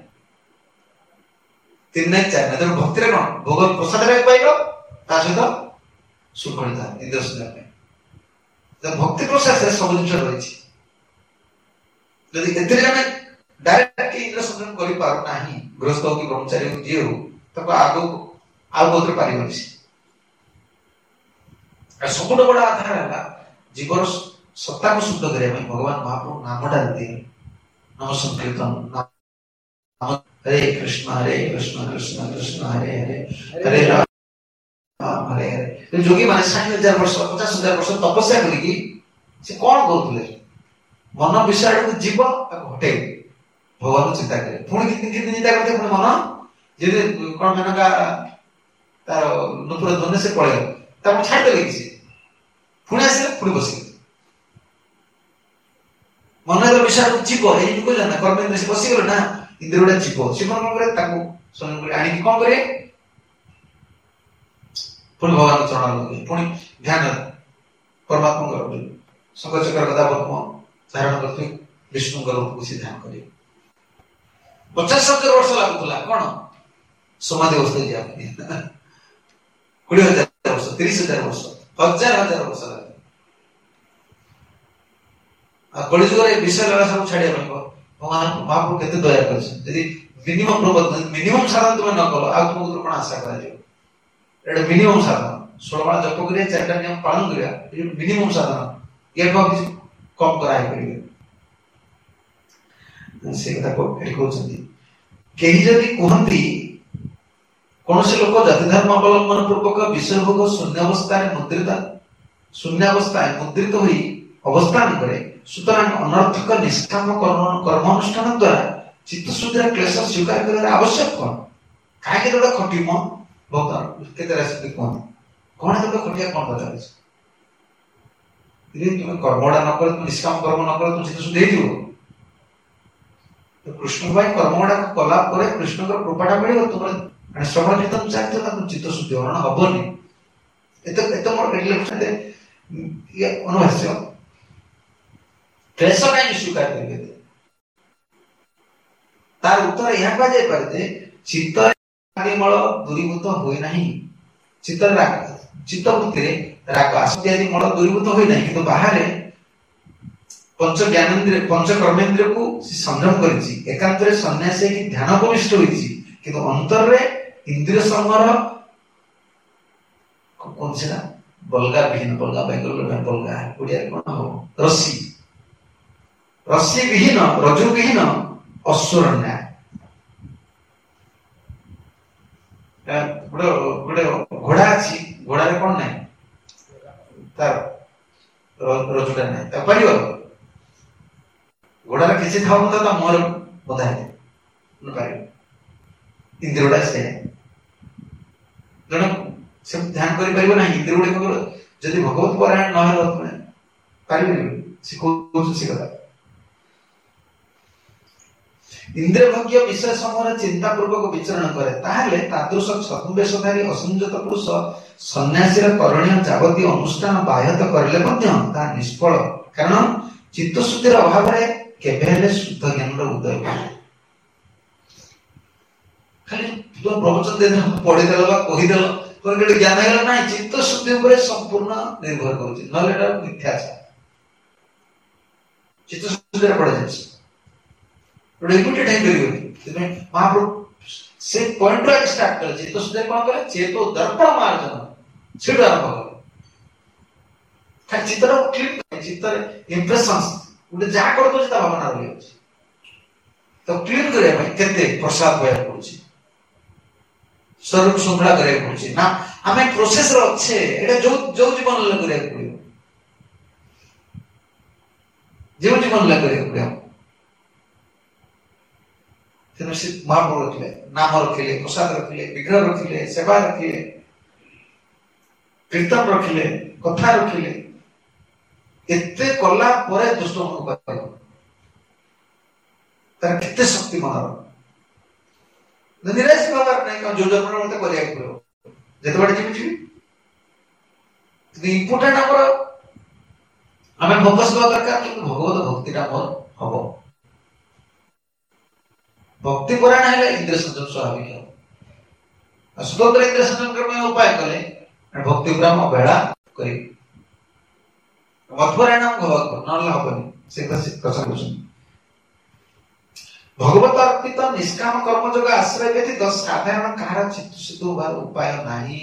ତିନି ନାଇଁ ଚାରି ନାଇଁ। ତେଣୁ ଭକ୍ତିରେ କଣ ଭୋଗ ପ୍ରସାଦରେ ପାଇଲ ତା ସହିତ ଶୃଙ୍ଖଳିତା ଇନ୍ଦ୍ର ସେବନ ପାଇଁ ଭକ୍ତି ପ୍ରସାଦରେ ସବୁ ଜିନିଷ ରହିଛି। ଯଦି ଏଥିରେ ଆମେ ଡାଇରେକ୍ଟ ଇନ୍ଦ୍ର ସେବନ କରିପାରୁ ନାହିଁ ଗୃହସ୍ଥ ହଉ କି ବ୍ରହ୍ମଚାରୀ ହଉ ଯିଏ ହଉ ତାକୁ ଆଗକୁ ଆଉ କୋଉଥିରେ ପାରିବନି ସେ। ଆଉ ସବୁଠୁ ବଡ ଆଧାର ହେଲା ଜୀବନ ସତ୍ତାକୁ ଶୁଦ୍ଧ କରିବା ପାଇଁ ଭଗବାନ ମହାପ୍ରଭୁ ନାମଟା ଦିଏ ନାମ ସଂକୀର୍ତ୍ତନ ହରେ କୃଷ୍ଣ ହରେ କୃଷ୍ଣ କୃଷ୍ଣ କୃଷ୍ଣ ହରେ ହରେ ହରେ ରାମ ହରେ ହରେ। ଯୋଗୀ ମାନେ ଷାଠିଏ ହଜାର ବର୍ଷ ପଚାଶ ହଜାର ବର୍ଷ ତପସ୍ୟା କରିକି ସେ କଣ କରୁଥିଲେ ମନ ବିଷୟ ଆଡକୁ ଯିବ ତାକୁ ହଟେଇବ ଭଗବାନଙ୍କୁ ଚିନ୍ତା କରେ ପୁଣି କିଛି ଚିନ୍ତା କରିଥିଲେ ପୁଣି ମନ ଯଦି କଣ ମେନକା ତାର ନୂପୁର ଧ୍ୱନି ସେ ପଳେଇବ ତାକୁ ଛାଡ଼ିଦେବେ କିଛି ପୁଣି ଆସିଲେ ପୁଣି ବସିଲେ ମନର ବିଷୟ ଯିବ ଏଇ କହିଲା ନା କର୍ମେନ୍ଦ୍ର ସେ ବସିଗଲେ ନା ଇନ୍ଦ୍ର ଗୁଡା ଯିବ ସେ କଣ କଣ କରେ ତାକୁ ଆଣିକି କଣ କରେ ପୁଣି ଭଗବାନ ଚରଣ ଲଗେଇ ପୁଣି ଧ୍ୟାନ ପରମାତ୍ମାଙ୍କର ଶଙ୍କଚକ୍ର ଗଦା ପଦ୍ମ ଧାରଣ କରୁଥିବେ ବିଷ୍ଣୁଙ୍କର ରୂପକୁ ସେ ଧ୍ୟାନ କରିବେ। ପଚାଶ ହଜାର ବର୍ଷ ଲାଗୁଥିଲା କଣ ସମାଧି ଅବସ୍ଥା ଯିବା ପାଇଁ କୋଡିଏ ହଜାର ବର୍ଷ ତିରିଶ ହଜାର ବର୍ଷ ହଜାର ହଜାର ବର୍ଷ ଲାଗେ। ଆଉ କଳିଯୁଗରେ ବିଷୟ ଲଗା ସବୁ ଛାଡିବା ପାଇଁ ଭଗବାନ ମହାପ୍ରଭୁ କେତେ ଦୟା କରିଛନ୍ତି। ଯଦି ମିନିମମ୍ ମିନିମମ୍ ସାଧନ ତୁମେ ନ କଲ ଆଉ ତୁମକୁ କଣ ଆଶା କରାଯିବ ଏଇଟା ମିନିମମ୍ ସାଧନ ଷୋହଳ ମାଳ ଜପ କରିବା ଚାରିଟା ନିୟମ ପାଳନ କରିବା ମିନିମମ୍ ସାଧନ ଇଏ କିଛି କମ୍ କରାହେଇପାରିବେ। ସେ କଥା ଏଠି କହୁଛନ୍ତି କେହି ଯଦି କୁହନ୍ତି କୌଣସି ଲୋକ ଜାତି ଧର୍ମ ଅବଲମ୍ବନ ପୂର୍ବକ ବିଷୟ ଭୋଗ ଶୂନ୍ୟାବସ୍ଥାରେ ମୁଦ୍ରିତ ଶୂନ୍ୟାବସ୍ଥାରେ ମୁଦ୍ରିତ ହୋଇ ଅବସ୍ଥାନ କରେ ସୁତରାଂ ଅନର୍ଥକ ନିଷ୍କାମ କର୍ମ ଅନୁଷ୍ଠାନ ଦ୍ୱାରା ଚିତ୍ତଶୁଦ୍ଧିର କ୍ଲେଶ ସ୍ୱୀକାର କରିବାର ଆବଶ୍ୟକ କଣ? କାହିଁକି ଗୋଟେ ଖଟିମ ଭଗବାନ କେତେ ରାଶି କୁହନ୍ତି କଣ ଗୋଟେ ଖଟିଆ କଣ ଦରକାର ଅଛି? ତୁମେ କର୍ମଟା ନ କର ତୁମେ ନିଷ୍କାମ କର୍ମ ନ କର ତୁମେ ଚିତ୍ତଶୁଦ୍ଧି ହେଇଯିବ। କୃଷ୍ଣ ପାଇଁ କର୍ମ ଗୁଡାକ କଲା ପରେ କୃଷ୍ଣଙ୍କର କୃପାଟା ମିଳିବ ତୁମର ଶ୍ରବଣ କୀର୍ତ୍ତନ ଚାଲିଥିବ ତାକୁ ଚିତ୍ତଶୁଦ୍ଧି ହରଣ ହବନି। ଏତେ ଏତେ ମୋର ଇଏ ଅନୁଭାଷ୍ୟ କ୍ଲେଶ କାହିଁକି ସ୍ୱୀକାର କରିବେ ତାର ଉତ୍ତର ଏହା କୁହାଯାଇପାରେ ଯେ ଚିତ୍ତରେ ମଳ ଦୂରୀଭୂତ ହୁଏ ନାହିଁ ଚିତ୍ତରେ ରାଗ ଚିତ୍ତ ବୃତ୍ତିରେ ରାଗ ଆସକ୍ତି ଆଦି ମଳ ଦୂରୀଭୂତ ହୁଏ ନାହିଁ କିନ୍ତୁ ବାହାରେ ପଞ୍ଚ ଜ୍ଞାନେନ୍ଦ୍ରିୟ ପଞ୍ଚ କର୍ମେନ୍ଦ୍ରିୟକୁ ସଂଯମ କରିଛି ଏକାନ୍ତରେ ସନ୍ନ୍ୟାସୀ ହେଇକି ଧ୍ୟାନ ଉପବିଷ୍ଟ ହୋଇଛି କିନ୍ତୁ ଅନ୍ତରରେ ଇନ୍ଦ୍ରିୟ ସମୂହର କଣ ସେଟା ବଲଗା ବିହୀନ ବଲଗା ବେଙ୍ଗଲ ବଲଗା ଓଡ଼ିଆରେ କଣ ହବ ରସି ରସି ବିହୀନ ରଜୁ ବିହୀନ ଅସୁର ନ୍ୟାୟ ଗୋଟେ ଗୋଟେ ଘୋଡା ଅଛି ଘୋଡାରେ କଣ ନାହିଁ ତାର ରଜୁଟା ନାହିଁ ତାକୁ ପାରିବ ଘୋଡାରେ କିଛି ଥାଉ ନଥାଉ ତା ମୁହଁରେ ବଧା ହେଇଥାଏ ପାରିବ ଇନ୍ଦ୍ରିୟଟା ସେ ଜଣେ ସେ ଧ୍ୟାନ କରିପାରିବ ନାହିଁ ଇନ୍ଦ୍ରିୟ ଗୁଡିକ ଯଦି ଭଗବତ ପରାୟଣ ନହେଲ ତୁମେ ପାରିପାରିବ ସେ କହୁଛୁ ସେ କଥା ଇନ୍ଦ୍ରିୟ ଭୋଗ୍ୟ ବିଷୟ ସମୂହର ଚିନ୍ତା ପୂର୍ବକ ବିଚରଣ କରେ ତାହେଲେ ତାଦୃଶ ଛଦ୍ମବେଶଧାରୀ ଅସଂଯତ ପୁରୁଷ ସନ୍ନ୍ୟାସୀର କରଣୀୟ ଯାବତୀୟ ଅନୁଷ୍ଠାନ ବାହ୍ୟତ କରିଲେ ମଧ୍ୟ ତାହା ନିଷ୍ଫଳ କାରଣ ଚିତ୍ତଶୁଦ୍ଧିର ଅଭାବରେ କେବେ ହେଲେ ଶୁଦ୍ଧ ଜ୍ଞାନର ଉଦୟ ହୁଏ। ଖାଲି ତୁମ ପ୍ରବଚନ ଦେଇଦେଲ ପଢିଦେଲ ବା କହିଦେଲ ତୋର କେତେ ଜ୍ଞାନ ହେଇଗଲା ନାହିଁ ଚିତ୍ତଶୁଦ୍ଧି ଉପରେ ସମ୍ପୂର୍ଣ୍ଣ ନିର୍ଭର କରୁଛି ନହେଲେ ଏଟା ମିଥ୍ୟାଚାର ଚିତ୍ତଶୁଦ୍ଧିରେ ପଡାଯାଇଛି ଗୋଟେ ଇମ୍ପୋର୍ଟାଣ୍ଟ ହେଇପାରିବନି ସେଥିପାଇଁ ମହାପ୍ରଭୁ ସେ ପଏଣ୍ଟରୁ ଆগে ଷ୍ଟାର୍ଟ କଲେ ଚିତ୍ତଶୁଦ୍ଧିରେ କଣ କଲେ ଚେତୋ ଦର୍ପଣ ମାର୍ଜନ ସେଠୁ ଆରମ୍ଭ କଲେ ଖାଲି ଚିତ୍ତର କ୍ଲିକ୍ ଚିତ୍ତରେ ଇମ୍ପ୍ରେସନ୍ସ ଗୋଟେ ଯାହା କରିଦଉଛି ତା ଭାବନା ରହିଯାଉଛି ତ କ୍ଲିନ୍ କରିବା ପାଇଁ କେତେ ପ୍ରସାଦ ପାଇବାକୁ ପଡୁଛି ସ୍ୱରୂପ ଶୃଙ୍ଖଳା କରିବାକୁ ପଡୁଛି ନା ଆମେ ପ୍ରୋସେସରେ ଅଛେ ଏଇଟା ଯୋଉ ଯୋଉ ଜୀବନ କରିବାକୁ ପଡିବ ଯେଉଁ ଜୀବନ କରିବାକୁ ପଡିବ ତେଣୁ ସେ ମହାପ୍ରଭୁ ରଖିଲେ ନାମ ରଖିଲେ ପ୍ରସାଦ ରଖିଲେ ବିଗ୍ରହ ରଖିଲେ ସେବା ରଖିଲେ କୀର୍ତ୍ତନ ରଖିଲେ କଥା ରଖିଲେ ଏତେ କଲା ପରେ ଦୁଷ୍ଟ ମନକୁ ପାଇବ ତାର କେତେ ଶକ୍ତି ମନର ନିରାଶ ହବାର ନାହିଁ କାରଣ ଯୋଉ ଜନ୍ମରେ ମତେ କରିବାକୁ ପଡିବ ଯେତେବେଳେ ଯିବି ଯିବି इम्पोर्टाट आमर आम फोकस देवा दरकार कि भगवत भक्तिटा मोर हम भक्ति परायण है इंद्रिय संयम स्वाभाविक है स्वतंत्र इंद्रिय संयम करने उपाय कले भक्ति पूरा हम अवहेला कर मधुपरायण ना हबनी से कथा कर भगवत अर्पित निष्काम कर्म जोग आश्रय व्यतीत साधारण कहार चित्त शुद्ध होवार उपाय नाही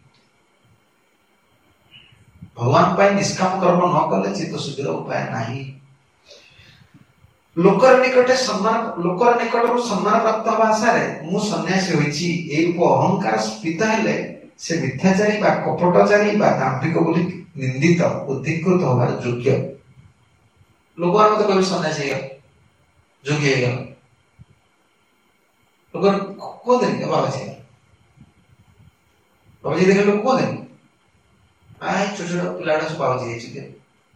भगवान पाई निष्काम कर्म न कले चित्त शुद्धिर उपाय नाही लोकर निकटे सम्मान लोकर निकटरू सम्मान प्राप्त होवा आशारे मु सन्यासी होइछि ए रूप अहंकार स्फीत हेले से मिथ्याचारी बा कपटचारी बा दाम्भिक बोली निंदित उद्धिकृत होवार योग्य लोक मत कभी सन्यासी है योग्य है लोक को देन बाबा जी बाबा जी देखे लोक को देन आय छोट छोट पिलाडा सब बाबा जी है ठीक है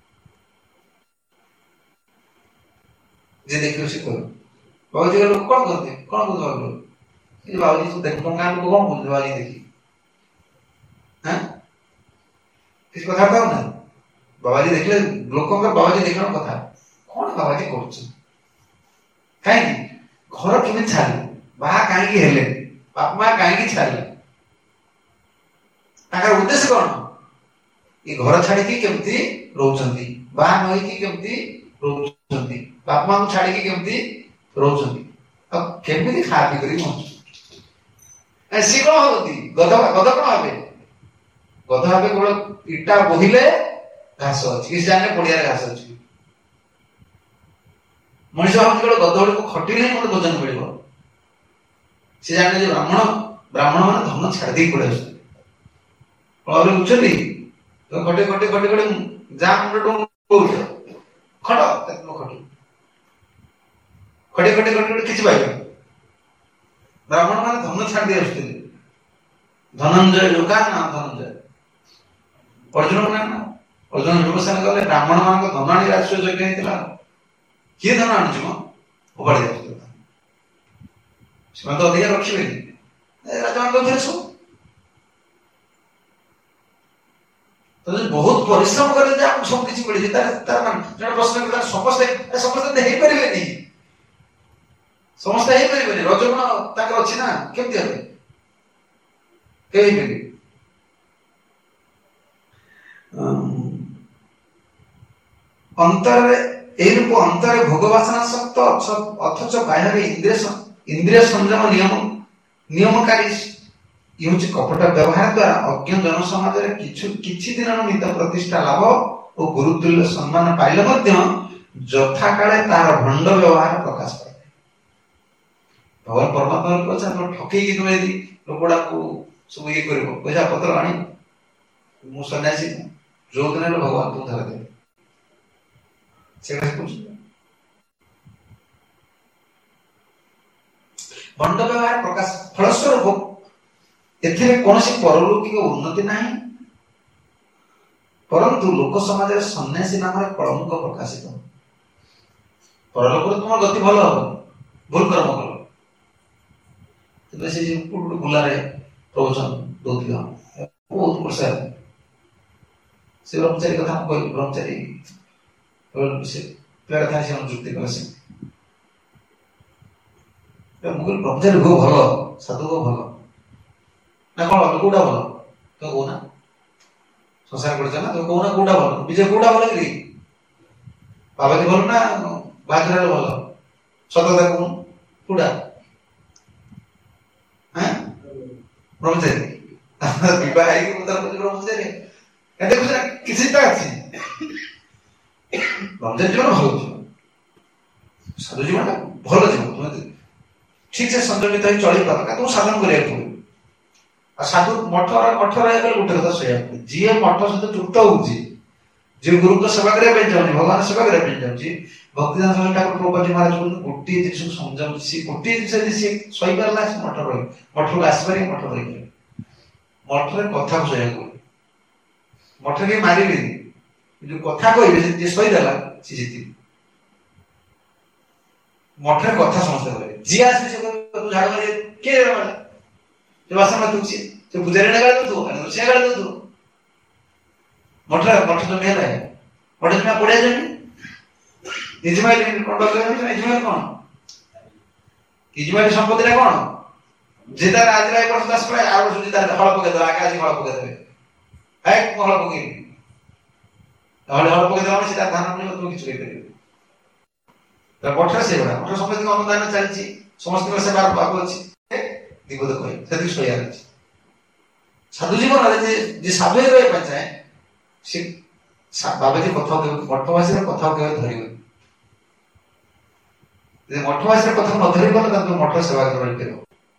जे देखियो से करो बाबा जी लोक कोन करते कोन बोल बाबा लोग ये बाबा जी तो देख तो गांव को कोन बोल बाबा जी देखी हैं किस कथा था ना बाबा जी देखले लोकों का बाबा जी देखना कथा कोन बाबा जी करछ काई घर केमे छाले बा काई की हेले बाप मां काई की छाले ताकर उद्देश्य कोन ये घर छाड़ी की केमती रहउछंती बा नई की केमती रहउछंती बाप मां को छाड़ी की केमती रहउछंती अब केमती खा पी करी मन ऐसी कोन होती गधा गधा कोन आबे गधा आबे कोन इटा बोहिले घास अछि किस जाने पड़िया घास अछि मनुष्य हम केवल गधोड़ को खटी नहीं मत भोजन मिलिबो से जाने जे ब्राह्मण ब्राह्मण माने धन छाड़ दे पड़े और उचली तो खटे खटे खटे खटे जा मुंड डो खड़ तक खटी खटे खटे खटे किछि पाइबे ब्राह्मण माने धन छाड़ दे आछते धनंजय लोका ना धनंजय अर्जुन माने ना अर्जुन विभीषण गले ब्राह्मण मान को धनाणी राजस्व यज्ञ हेतिला किए धन आनु छ उबाड़ी दे से तो अधिकार रखिबे राजा मान को सो तो बहुत परिश्रम करे जे हम सब किछि मिलि तार तार मान जण प्रश्न कर समस्त समस्त दे हे परिबे नि समस्त हे परिबे नि रजगुण ताकर अछि ना केमति हबे केहि बेनि अंतर ए रूप अंतर भोगवासना सक्त अथच बाह्य इंद्रिय इंद्रिय संयम नियम नियमकारी यूज कपट व्यवहार द्वारा अज्ञ जन समाज रे किछु किछि दिन निमित्त प्रतिष्ठा लाभ और गुरुतुल्य सम्मान पाइले मध्य जथा काले तार भंड व्यवहार प्रकाश पाए भगवान परमात्मा को अच्छा ठके की तुमे यदि लोकड़ा को सब ये करबो पैसा पत्र आनी मु सन्यासी जो दिन भगवान को धर दे से कुछ भंड व्यवहार प्रकाश फलस्वरूप एथिरे कोनोसी परलौकिक उन्नति नाही परंतु लोक समाज रे सन्यासी नाम रे कलंक प्रकाशित परलोक तुम गति भलो हो भूल कर्म करो तबे से पुट गुला रे प्रवचन दोतिया बहुत प्रसार से ब्रह्मचारी कथा कोई ब्रह्मचारी और से प्यार था से हम जुक्ति कर से तो मुगल ब्रह्मचारी गो भलो साधु गो भलो ना कोन कोडा भलो तो कोना संसार कर ना तो कोना कोडा भलो विजय कोडा भलो कि बाबा जी भलो ना बाजरा भलो सतता कोन कोडा हैं ब्रह्मचारी विवाह है कि उधर ब्रह्मचारी कहते कुछ ना किसी तरह से ब्रह्मचारी जीवन भलो जीवन साधु जीवन भलो जीवन तुम ठीक से संयमित हो चली पार तुम साधन करिया पड़े आ साधु मठ मठ रहे गोटे कथा सोया जी मठ सहित युक्त होउची जे गुरु को सेवा करिया पे जाउनी भगवान सेवा करिया पे जाउची भक्तिदान स्वामी ठाकुर प्रभुपाद महाराज को गोटे जिनिस को समझाउ सी गोटे जिनिस यदि सी सही परला से मठ रही मठ को आसपारी मठ रही मठ रे कथा सोया को मठ के मारिबे जो कथा कहबे जे सही देला सी जीती मठ रे कथा समझते करे जी आसे से तू झाड़ मारे के मारे जे वासन में तुची तो पुजारी ने गाल दो तो से गाल दो ମଠ ମଠ ଜମି ହେଲା ମଠ ଜମି ପଡିଆ ଜମି ଇଜମାଇଲ କଣ ଇଜମାଇଲ କଣ ଇଜମାଇଲ ସମ୍ପତ୍ତିଟା କଣ ଯେ ତାର ଆଜି ଏକ ବର୍ଷ ଚାଷ କରେ ଆଉ ବର୍ଷ ତାର ହଳ ପକେଇଦେବା ଆগে ଆଜି ହଳ ପକେଇଦେବେ ହଳ ପକେଇବି ହଳେ ହଳ ପକେଇଦେବା ସେ ତାର ଧାନ ମିଳିବ তুমি କିଛି କହିପାରିବେ ମଠରେ ସେଇଭଳିଆ ମଠ ସମସ୍ତଙ୍କ ଅନୁଦାନ ଚାଲିଛି ସମସ୍ତଙ୍କର ସେବାର ଭାବ ଅଛି ବିପଦ କହି ସେତିକି ଶୋଇବାର ଅଛି ସାଧୁ ଜୀବନରେ ଯେ ଯେ ସାଧୁ ହେଇ ରହିବା ପାଇଁ ଚାହେଁ ସେ ବାବାଜୀ କଥା କେବେ ମଠ ଭାଷାର କଥା କେବେ ଧରିବନି ଯଦି ମଠ ଭାଷାର କଥା ନ ଧରି ଗଲେ ତାଙ୍କୁ ମଠ ସେବା ରହିପାରିବ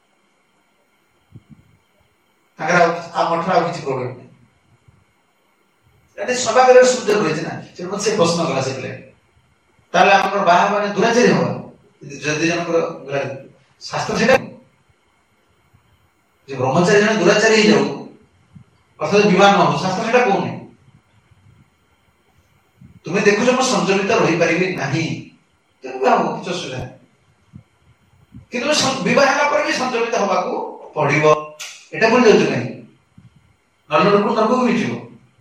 ତାଙ୍କର ଆଉ ମଠରେ ଆଉ କିଛି ପ୍ରୋବ୍ଲେମ ନାହିଁ ସଭା କରିବାର ସୁଯୋଗ ରହିଛି ନା ସେ ମତେ ସେ ପ୍ରଶ୍ନ କଲା ସେ ପିଲା ତାହେଲେ ଆମର ବାହା ମାନେ ଦୁରାଚାରୀ ହବ ଯଦି ଜଣଙ୍କର ଶାସ୍ତ୍ର ସେଇଟା ଯେ ବ୍ରହ୍ମଚାରୀ ଜଣେ ଦୁରାଚାରୀ ହେଇଯାଉ ଅର୍ଥାତ ବିବାହ ନ ହଉ ଶାସ୍ତ୍ର ସେଇଟା କହୁନି ତୁମେ ଦେଖୁଛ ମୁଁ ସଂଯମିତ ରହିପାରିବି ନାହିଁ ତେଣୁ ବାହା ହବ କିଛି ଅସୁବିଧା ନାହିଁ କିନ୍ତୁ ବିବାହ ହେଲା ପରେ ବି ସଂଯମିତ ହବାକୁ ପଡିବ ଏଟା ଭୁଲି ଯାଉଛୁ କାହିଁକି ନହେଲେ ନରକୁ ମିଳିଯିବ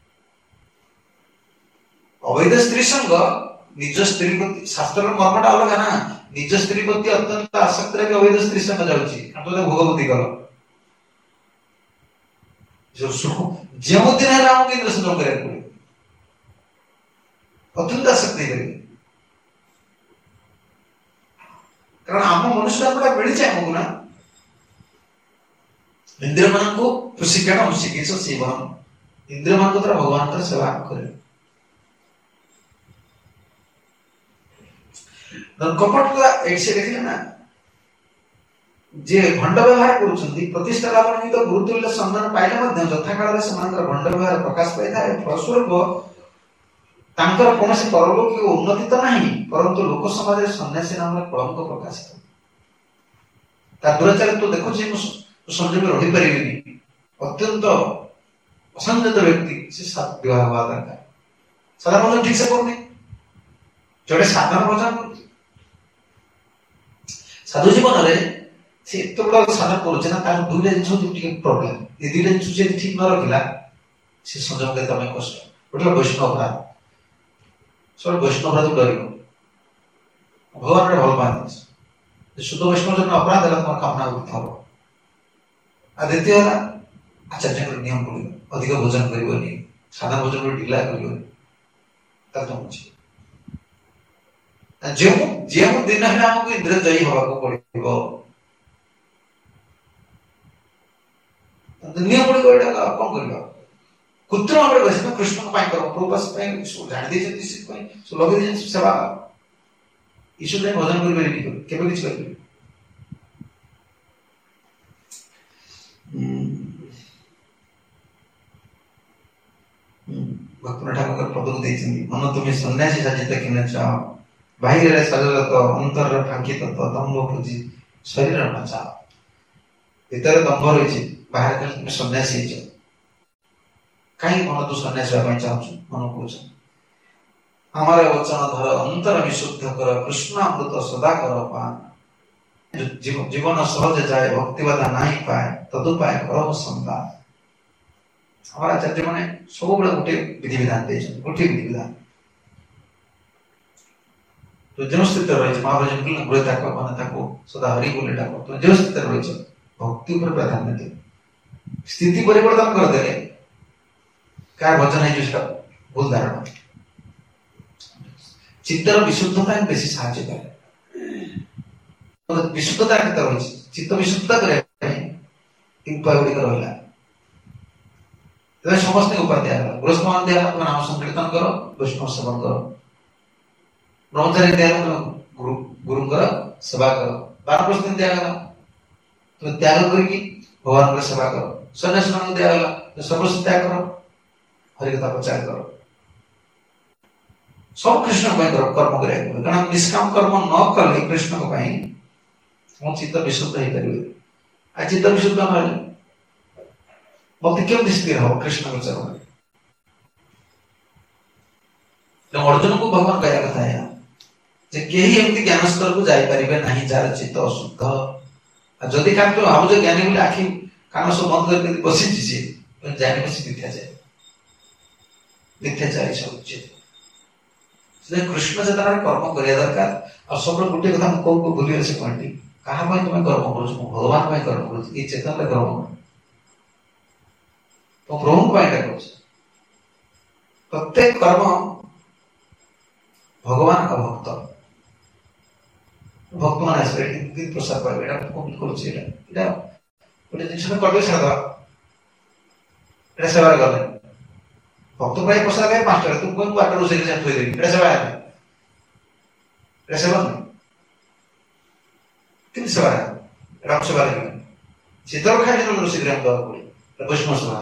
ଅବୈଧ ସ୍ତ୍ରୀ ସଙ୍ଗ ନିଜ ସ୍ତ୍ରୀ ପ୍ରତି ଶାସ୍ତ୍ରର ମର୍ମଟା ଅଲଗା ନା ନିଜ ସ୍ତ୍ରୀ ପ୍ରତି ଅତ୍ୟନ୍ତ ଆସକ୍ତିରେ ବି ଅବୈଧ ସ୍ତ୍ରୀ ସଙ୍ଗ ଯାଉଛି ଭୋଗବତୀ କର ଯେଉଁ ଦିନ ହେଲା ଆମକୁ ଇନ୍ଦ୍ର ସଂଯମ କରିବାକୁ ପଡିବ ଅତ୍ୟନ୍ତ ଆସକ୍ତି କରିବେ କାରଣ ଆମ ମନୁଷ୍ୟ ଗୁଡା ମିଳିଛି ଆମକୁ ନା ଇନ୍ଦ୍ରିୟ ମାନଙ୍କୁ ପ୍ରଶିକ୍ଷଣ ଚିକିତ୍ସା ସେବନ ଇନ୍ଦ୍ରିୟ ମାନଙ୍କ ଦ୍ୱାରା ଭଗବାନଙ୍କର ସେବା କରିବେ କପଟ ଏଠି ଦେଖିଲେ ନା ଯେ ଭଣ୍ଡ ବ୍ୟବହାର କରୁଛନ୍ତି ପ୍ରତିଷ୍ଠା ଲାଭ ନିମିତ୍ତ ଗୁରୁତୁଲ୍ୟ ସମ୍ମାନ ପାଇଲେ ମଧ୍ୟ ଯଥାକାଳରେ ସେମାନଙ୍କର ଭଣ୍ଡ ବ୍ୟବହାର ପ୍ରକାଶ ପାଇଥାଏ ଫଳସ୍ୱରୂପ ତାଙ୍କର କୌଣସି ପରଲୌକିକ ଉନ୍ନତି ତ ନାହିଁ ପରନ୍ତୁ ଲୋକ ସମାଜରେ ସନ୍ନ୍ୟାସୀ ନାମରେ କଳଙ୍କ ପ୍ରକାଶିତ ତା ଦୁରାଚାରିତ୍ୱ ଦେଖୁଛି ମୁଁ ସଂଯମୀ ରହିପାରିବିନି ଅତ୍ୟନ୍ତ ଅସଂଯତ ବ୍ୟକ୍ତି ସେ ବିବାହ ହବା ଦରକାର ସାଧାରଣ ଭୋଜନ ଠିକ ସେ କରୁନି ଯୋଉଟା ସାଧାରଣ ଭୋଜନ ସାଧୁ ଜୀବନରେ ସେ ଏତେ ବଡ ସାଧନ କରୁଛି ନା ତାର ଦୁଇଟା ଜିନିଷ ଟିକେ ପ୍ରୋବ୍ଲେମ ଏ ଦୁଇଟା ଜିନିଷ ଯଦି ଠିକ ନ ରଖିଲା ସେ ସଂଯମ କରିବା ପାଇଁ କଷ୍ଟ ଗୋଟେ ବୈଷ୍ଣବ ଅପରାଧ ସବୁ ବୈଷ୍ଣବ ଅପରାଧ ଡରିବ ଭଗବାନ ଗୋଟେ ଭଲ ପାଆନ୍ତି ଶୁଦ୍ଧ ବୈଷ୍ଣବ ଜন্য ଅପରାଧ ହେଲା তোমার କାମନା ବୃଦ୍ଧି ହବ ଆଉ ଦ୍ୱିତୀୟ ହେଲା ଆଚାର୍ଯ୍ୟଙ୍କର ନିୟମ ପଡିବ ଅଧିକ ଭୋଜନ କରିବନି ସାଧାରଣ ଭୋଜନ ଢିଲା କରିବନି ତାର ଜମୁଛି ଯେଉଁ ଯେଉଁ ଦିନ ହେଲେ ଆମକୁ ଇନ୍ଦ୍ର ଜୟୀ ହବାକୁ ପଡିବ ନିୟମ ଗୁଡିକ ଏଇଟା କଣ କରିବା କୃତ୍ରିମ ଭାବରେ ବସି କୃଷ୍ଣଙ୍କ ପାଇଁ କର୍ମ ପ୍ରଭୁପାସ ପାଇଁ ଜାଣି ଦେଇଛନ୍ତି ସେଥିପାଇଁ ଲଗେଇ ଦେଇଛନ୍ତି ସେବା ଈଶ୍ୱର ପାଇଁ ଭଜନ କରିପାରିବି କେବେ କିଛି କରିପାରିବି ଭକ୍ତନାଥ ଠାକୁର ପଦକୁ ଦେଇଛନ୍ତି ମନ ତୁମେ ସନ୍ନ୍ୟାସୀ ସାଜିତ କିନା ଚାଅ ବାহিରରେ ସଜରତ ଅନ୍ତରରେ ଫାଙ୍କିତ ଦମ୍ଭ ଭୋଜି ଶରୀର ନଚାଅ ଭିତରେ ଦମ୍ଭ ରହିଛି ବାହାରେ ଖାଲି ତୁମେ ସନ୍ନ୍ୟାସୀ ହେଇଛ କାହିଁକି ମନ ତୁ ସନ୍ନ୍ୟାସୀ ହେବା ପାଇଁ ଚାହୁଁଛୁ ମନ କହୁଛ ଆମର ବଚନ ଧର ଅନ୍ତର ବିଶୁଦ୍ଧ କର କୃଷ୍ଣ ଅମୃତ ସଦା କର ପାନ ଜୀବନ ସହଜ ଯାଏ ଭକ୍ତିବାଦା ନାହିଁ ପାଏ ତଦୁପାୟ କର ସନ୍ତାନ ଆମର ଆଚାର୍ଯ୍ୟ ମାନେ ସବୁବେଳେ ଗୋଟେ ବିଧିବିଧାନ ଦେଇଛନ୍ତି ଗୋଟିଏ ବିଧିବିଧାନ ଯେଉଁ ସ୍ଥିତିରେ ରହିଛି ମହାପ୍ରଭୁ ଗୁରୁ ତାକ ମାନେ ତାକୁ ସଦା ହରି ବୋଲି ଡାକ ତୁମେ ଯେଉଁ ସ୍ଥିତିରେ ରହିଛ ଭକ୍ତି ଉପରେ ପ୍ରାଧାନ୍ୟ ଦିଅ ସ୍ଥିତି ପରିବର୍ତ୍ତନ କରିଦେଲେ କାହାର ଭଜନ ହେଇଯିବ ସେଟା ଭୁଲ ଧାରଣା ଚିତ୍ତର ବିଶୁଦ୍ଧତା ବେଶୀ ସାହାଯ୍ୟ କରେ ବିଶୁଦ୍ଧତା କେତେ ରହିଛି ଚିତ୍ତ ବିଶୁଦ୍ଧତା କରିବା ପାଇଁ ଉପାୟ ଗୁଡିକ ରହିଲା ତେବେ ସମସ୍ତଙ୍କୁ ଉପାୟ ଦିଆଗଲା ଗୃହସ୍ଥମାନ ଦିଆଗଲା ତୁମେ ନାମ ସଂକୀର୍ତ୍ତନ କର ବୈଷ୍ଣବ ସେବନ କର ବ୍ରହ୍ମଚାରୀ ଦିଆଗଲା ତୁମେ ଗୁରୁ ଗୁରୁଙ୍କର ସେବା କର ବାରପ୍ରସ୍ଥ ଦିଆଗଲା ତୁମେ ତ୍ୟାଗ କରିକି ଭଗବାନଙ୍କର ସେବା କର ସନ୍ନ୍ୟାସୀ ମାନଙ୍କୁ ଦିଆଗଲା ସର୍ବସ୍ୱ ତ୍ୟାଗ କର ହରିକଥା ପ୍ରଚାର କର ସବୁ କୃଷ୍ଣଙ୍କ ପାଇଁ କର୍ମ କରିବାକୁ ପଡେ କାରଣ ନିଷ୍କାମ କର୍ମ ନ କଲେ କୃଷ୍ଣଙ୍କ ପାଇଁ ମୋ ଚିତ୍ତ ବିଶୁଦ୍ଧ ହେଇପାରିବେ ଆଉ ଚିତ୍ତ ବିଶୁଦ୍ଧ ନହେଲେ ଭକ୍ତି କେମିତି ସ୍ଥିର ହବ କୃଷ୍ଣଙ୍କ ଚରଣରେ ତେଣୁ ଅର୍ଜୁନକୁ ଭଗବାନ କହିବା କଥା ଏହା ଯେ କେହି ଏମିତି ଜ୍ଞାନ ସ୍ତରକୁ ଯାଇପାରିବେ ନାହିଁ ଯାହାର ଚିତ୍ତ ଅଶୁଦ୍ଧ ଆଉ ଯଦି କାହାକୁ ଭାବୁଛ ଜ୍ଞାନୀ ବୋଲି ଆଖି କାନ ସବୁ ବନ୍ଦ କରି ବସିଛି ସିଏ ଜାଣି ବସି ଦିଆଯାଏ मिथ्याचारी सब उचित से कृष्ण चेतना कर्म करिया दरकार और सब गोटे कथा को को भूलिए से पॉइंट कहा भाई तुम कर्म करो भगवान भाई कर्म करो ये चेतना कर्म करो तो प्रभु भाई करो प्रत्येक कर्म भगवान का भक्त भक्त मान आसरे गीत प्रसाद पाइबे एटा कौन करूछ एटा एटा गोटे जिनिस करबे छाड़ा एटा सेवा गले भक्त भाई प्रसाद भाई पांच टाका तुम कोन बाटर रोसे से थोई देबी एटा सेवा है एटा सेवा नहीं किन सेवा है राम सेवा है सीतर खाली न रोसे ग्राम दवा पड़ी वैष्णव सेवा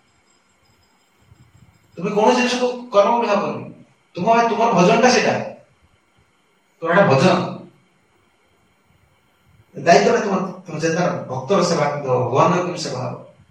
तुम्हें कौन जिनिस को कर्म भी भाबनी तुम भाई तुम्हार भजन का सेटा तोरा भजन दायित्व तुम तुम चेतना भक्तर सेवा भगवान की सेवा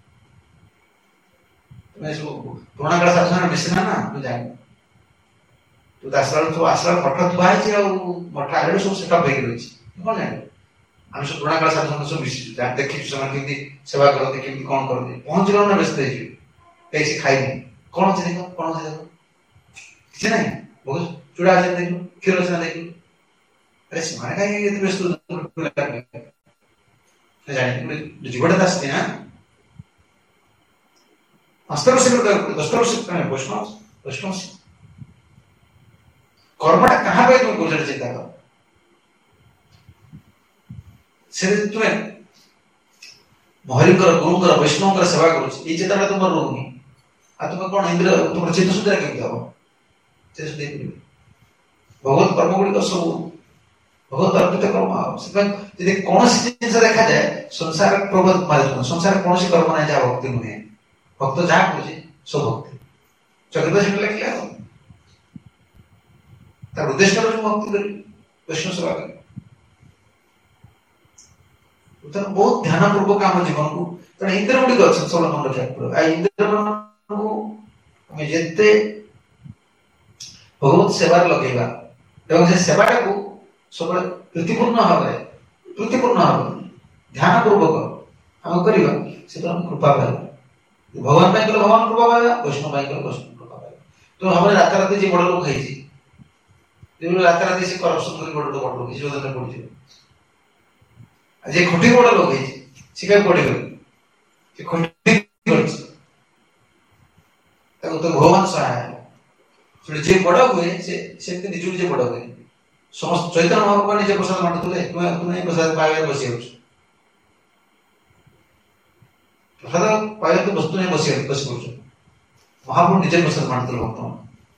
तुम्हें सब पुराना काल साधना मिश्रा ना तू जान तू आश्रम तो आश्रम मठ थुआ है मठ आगे सब सेटअप हो रही कौन जान हम सब पुराना काल साधना सब मिश्र जान देखी समय केमती सेवा करते केमती कौन करते पहुंच गलो ना व्यस्त है कैसे खाई कौन अच्छे देखो कौन अच्छे देखो किसी नहीं बहुत चूड़ा अच्छे देखो क्षीर अच्छे देखो अरे सीमाने का ये तो व्यस्त जाने जीवन दास थे ना अस्तर से दस्तर से कने वैष्णव वैष्णव से कर्मटा कहां पे तुम गुजर चिंता कर से तुम्हें महरी कर गुरु कर वैष्णव कर सेवा करो ये चेतना तुम रोनी आ तुम कौन इंद्र तुम चित्त सुधरा केमती हो चित्त सुधरा भगवत कर्म गुड़ी को सब बहुत अर्पित कर्म से यदि कौन सी जिनिस देखा जाए संसार प्रबोध मार्ग संसार कौन सी कर्म नहीं जा भक्ति नुहे भक्त जहाँ करुचे सब भक्ति चक्र से लिखा तार उद्देश्य करो भक्ति करी वैष्णव सेवा करी बहुत ध्यान पूर्वक आम जीवन को तेना इंद्र गुड़िक अच्छे सब मन रखा पड़े आ इंद्र को हमें जिते भगवत सेवार लगेगा एवं से सेवाटा को सब प्रीतिपूर्ण भाव प्रीतिपूर्ण भाव ध्यान पूर्वक आम करवा से हम कृपा पाइबा भगवान भाई भगवान कृपा पाइबा वैष्णव भाई वैष्णव कृपा पाइबा तो हम रात राति जे बड़ लोक खाई रात राति से करप्शन कर बड़ लोक बड़ लोक से उदन पड़ी जे खोटी बड़ लोक है से काय पड़ी गई से खोटी करछ ताको तो भगवान सहाय से जे बड़ हुए से से निजुल जे बड़ हुए समस्त चैतन्य महाप्रभु निजे प्रसाद बांटुले तुम्हें तुम्हें प्रसाद पाइबा बसी हो प्रसाद पाइबा तो वस्तु नहीं बसी बसी पड़छ महाप्रभु निजे प्रसाद बांटुले भक्त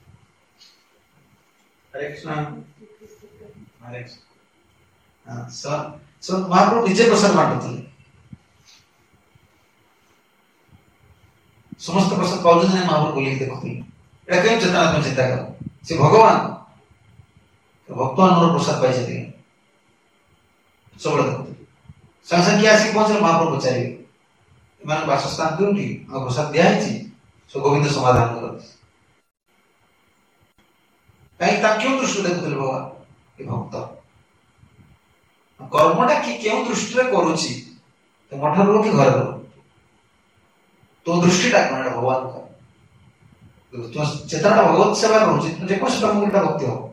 हरे कृष्ण हरे कृष्ण हां सर सर महाप्रभु निजे प्रसाद बांटुले समस्त प्रसाद पाउछ नहीं महाप्रभु बोली देखुले एटा कहीं चेतना तुम चिंता करो से भगवान भक्तवान प्रसाद पाई जाती सब संग संग क्या आसिक पहुंचे महाप्रभु चाहिए मान वासस्थान क्यों नहीं और प्रसाद दिया है सो गोविंद समाधान करते कहीं ता क्यों दृष्टि देखुले भगवान ये भक्त कर्मटा कि क्यों दृष्टि रे करूची तो मठ रो कि घर रो तो दृष्टिटा कोन भगवान का तो चेतना भगवत सेवा करूची तो जे कोस कर्म गुटा भक्ति हो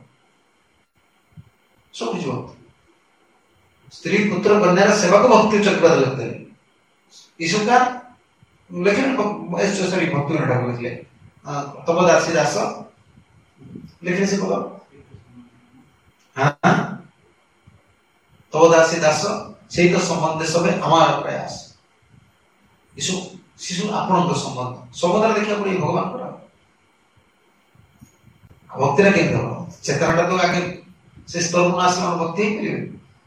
सब कुछ भक्ति स्त्री पुत्र कन्या सेवा को भक्ति चक्र लगते हैं ईश्वर का लेकिन ऐसे सॉरी भक्ति ने ठाकुर लिखले तब दासी दास लिखले से बोलो हां तब दासी दास से तो संबंध सबे हमारा प्रयास ईश्वर शिशु आपन तो संबंध संबंध देखिया पड़ी भगवान पर भक्ति रे केंद्र चेतनाटा तो आगे से स्तर नाशम भक्ति ही करिवे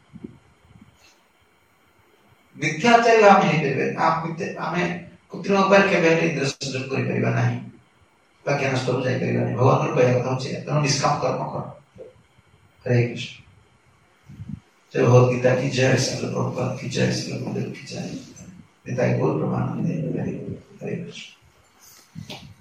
मिथ्याचारी हम नहीं करिवे आप मिथ्या हमें कुत्रिम उपाय के बेले इंद्र संजोग करि परिबा नहीं बाकी नष्ट हो जाय परिबा नहीं भगवान को कहया कथा छै तनो निष्काम कर्म कर हरे कृष्ण जय भगवत गीता की जय श्री प्रभुपाद की जय श्री गुरुदेव की जय निताय गौर प्रमाण हरे कृष्ण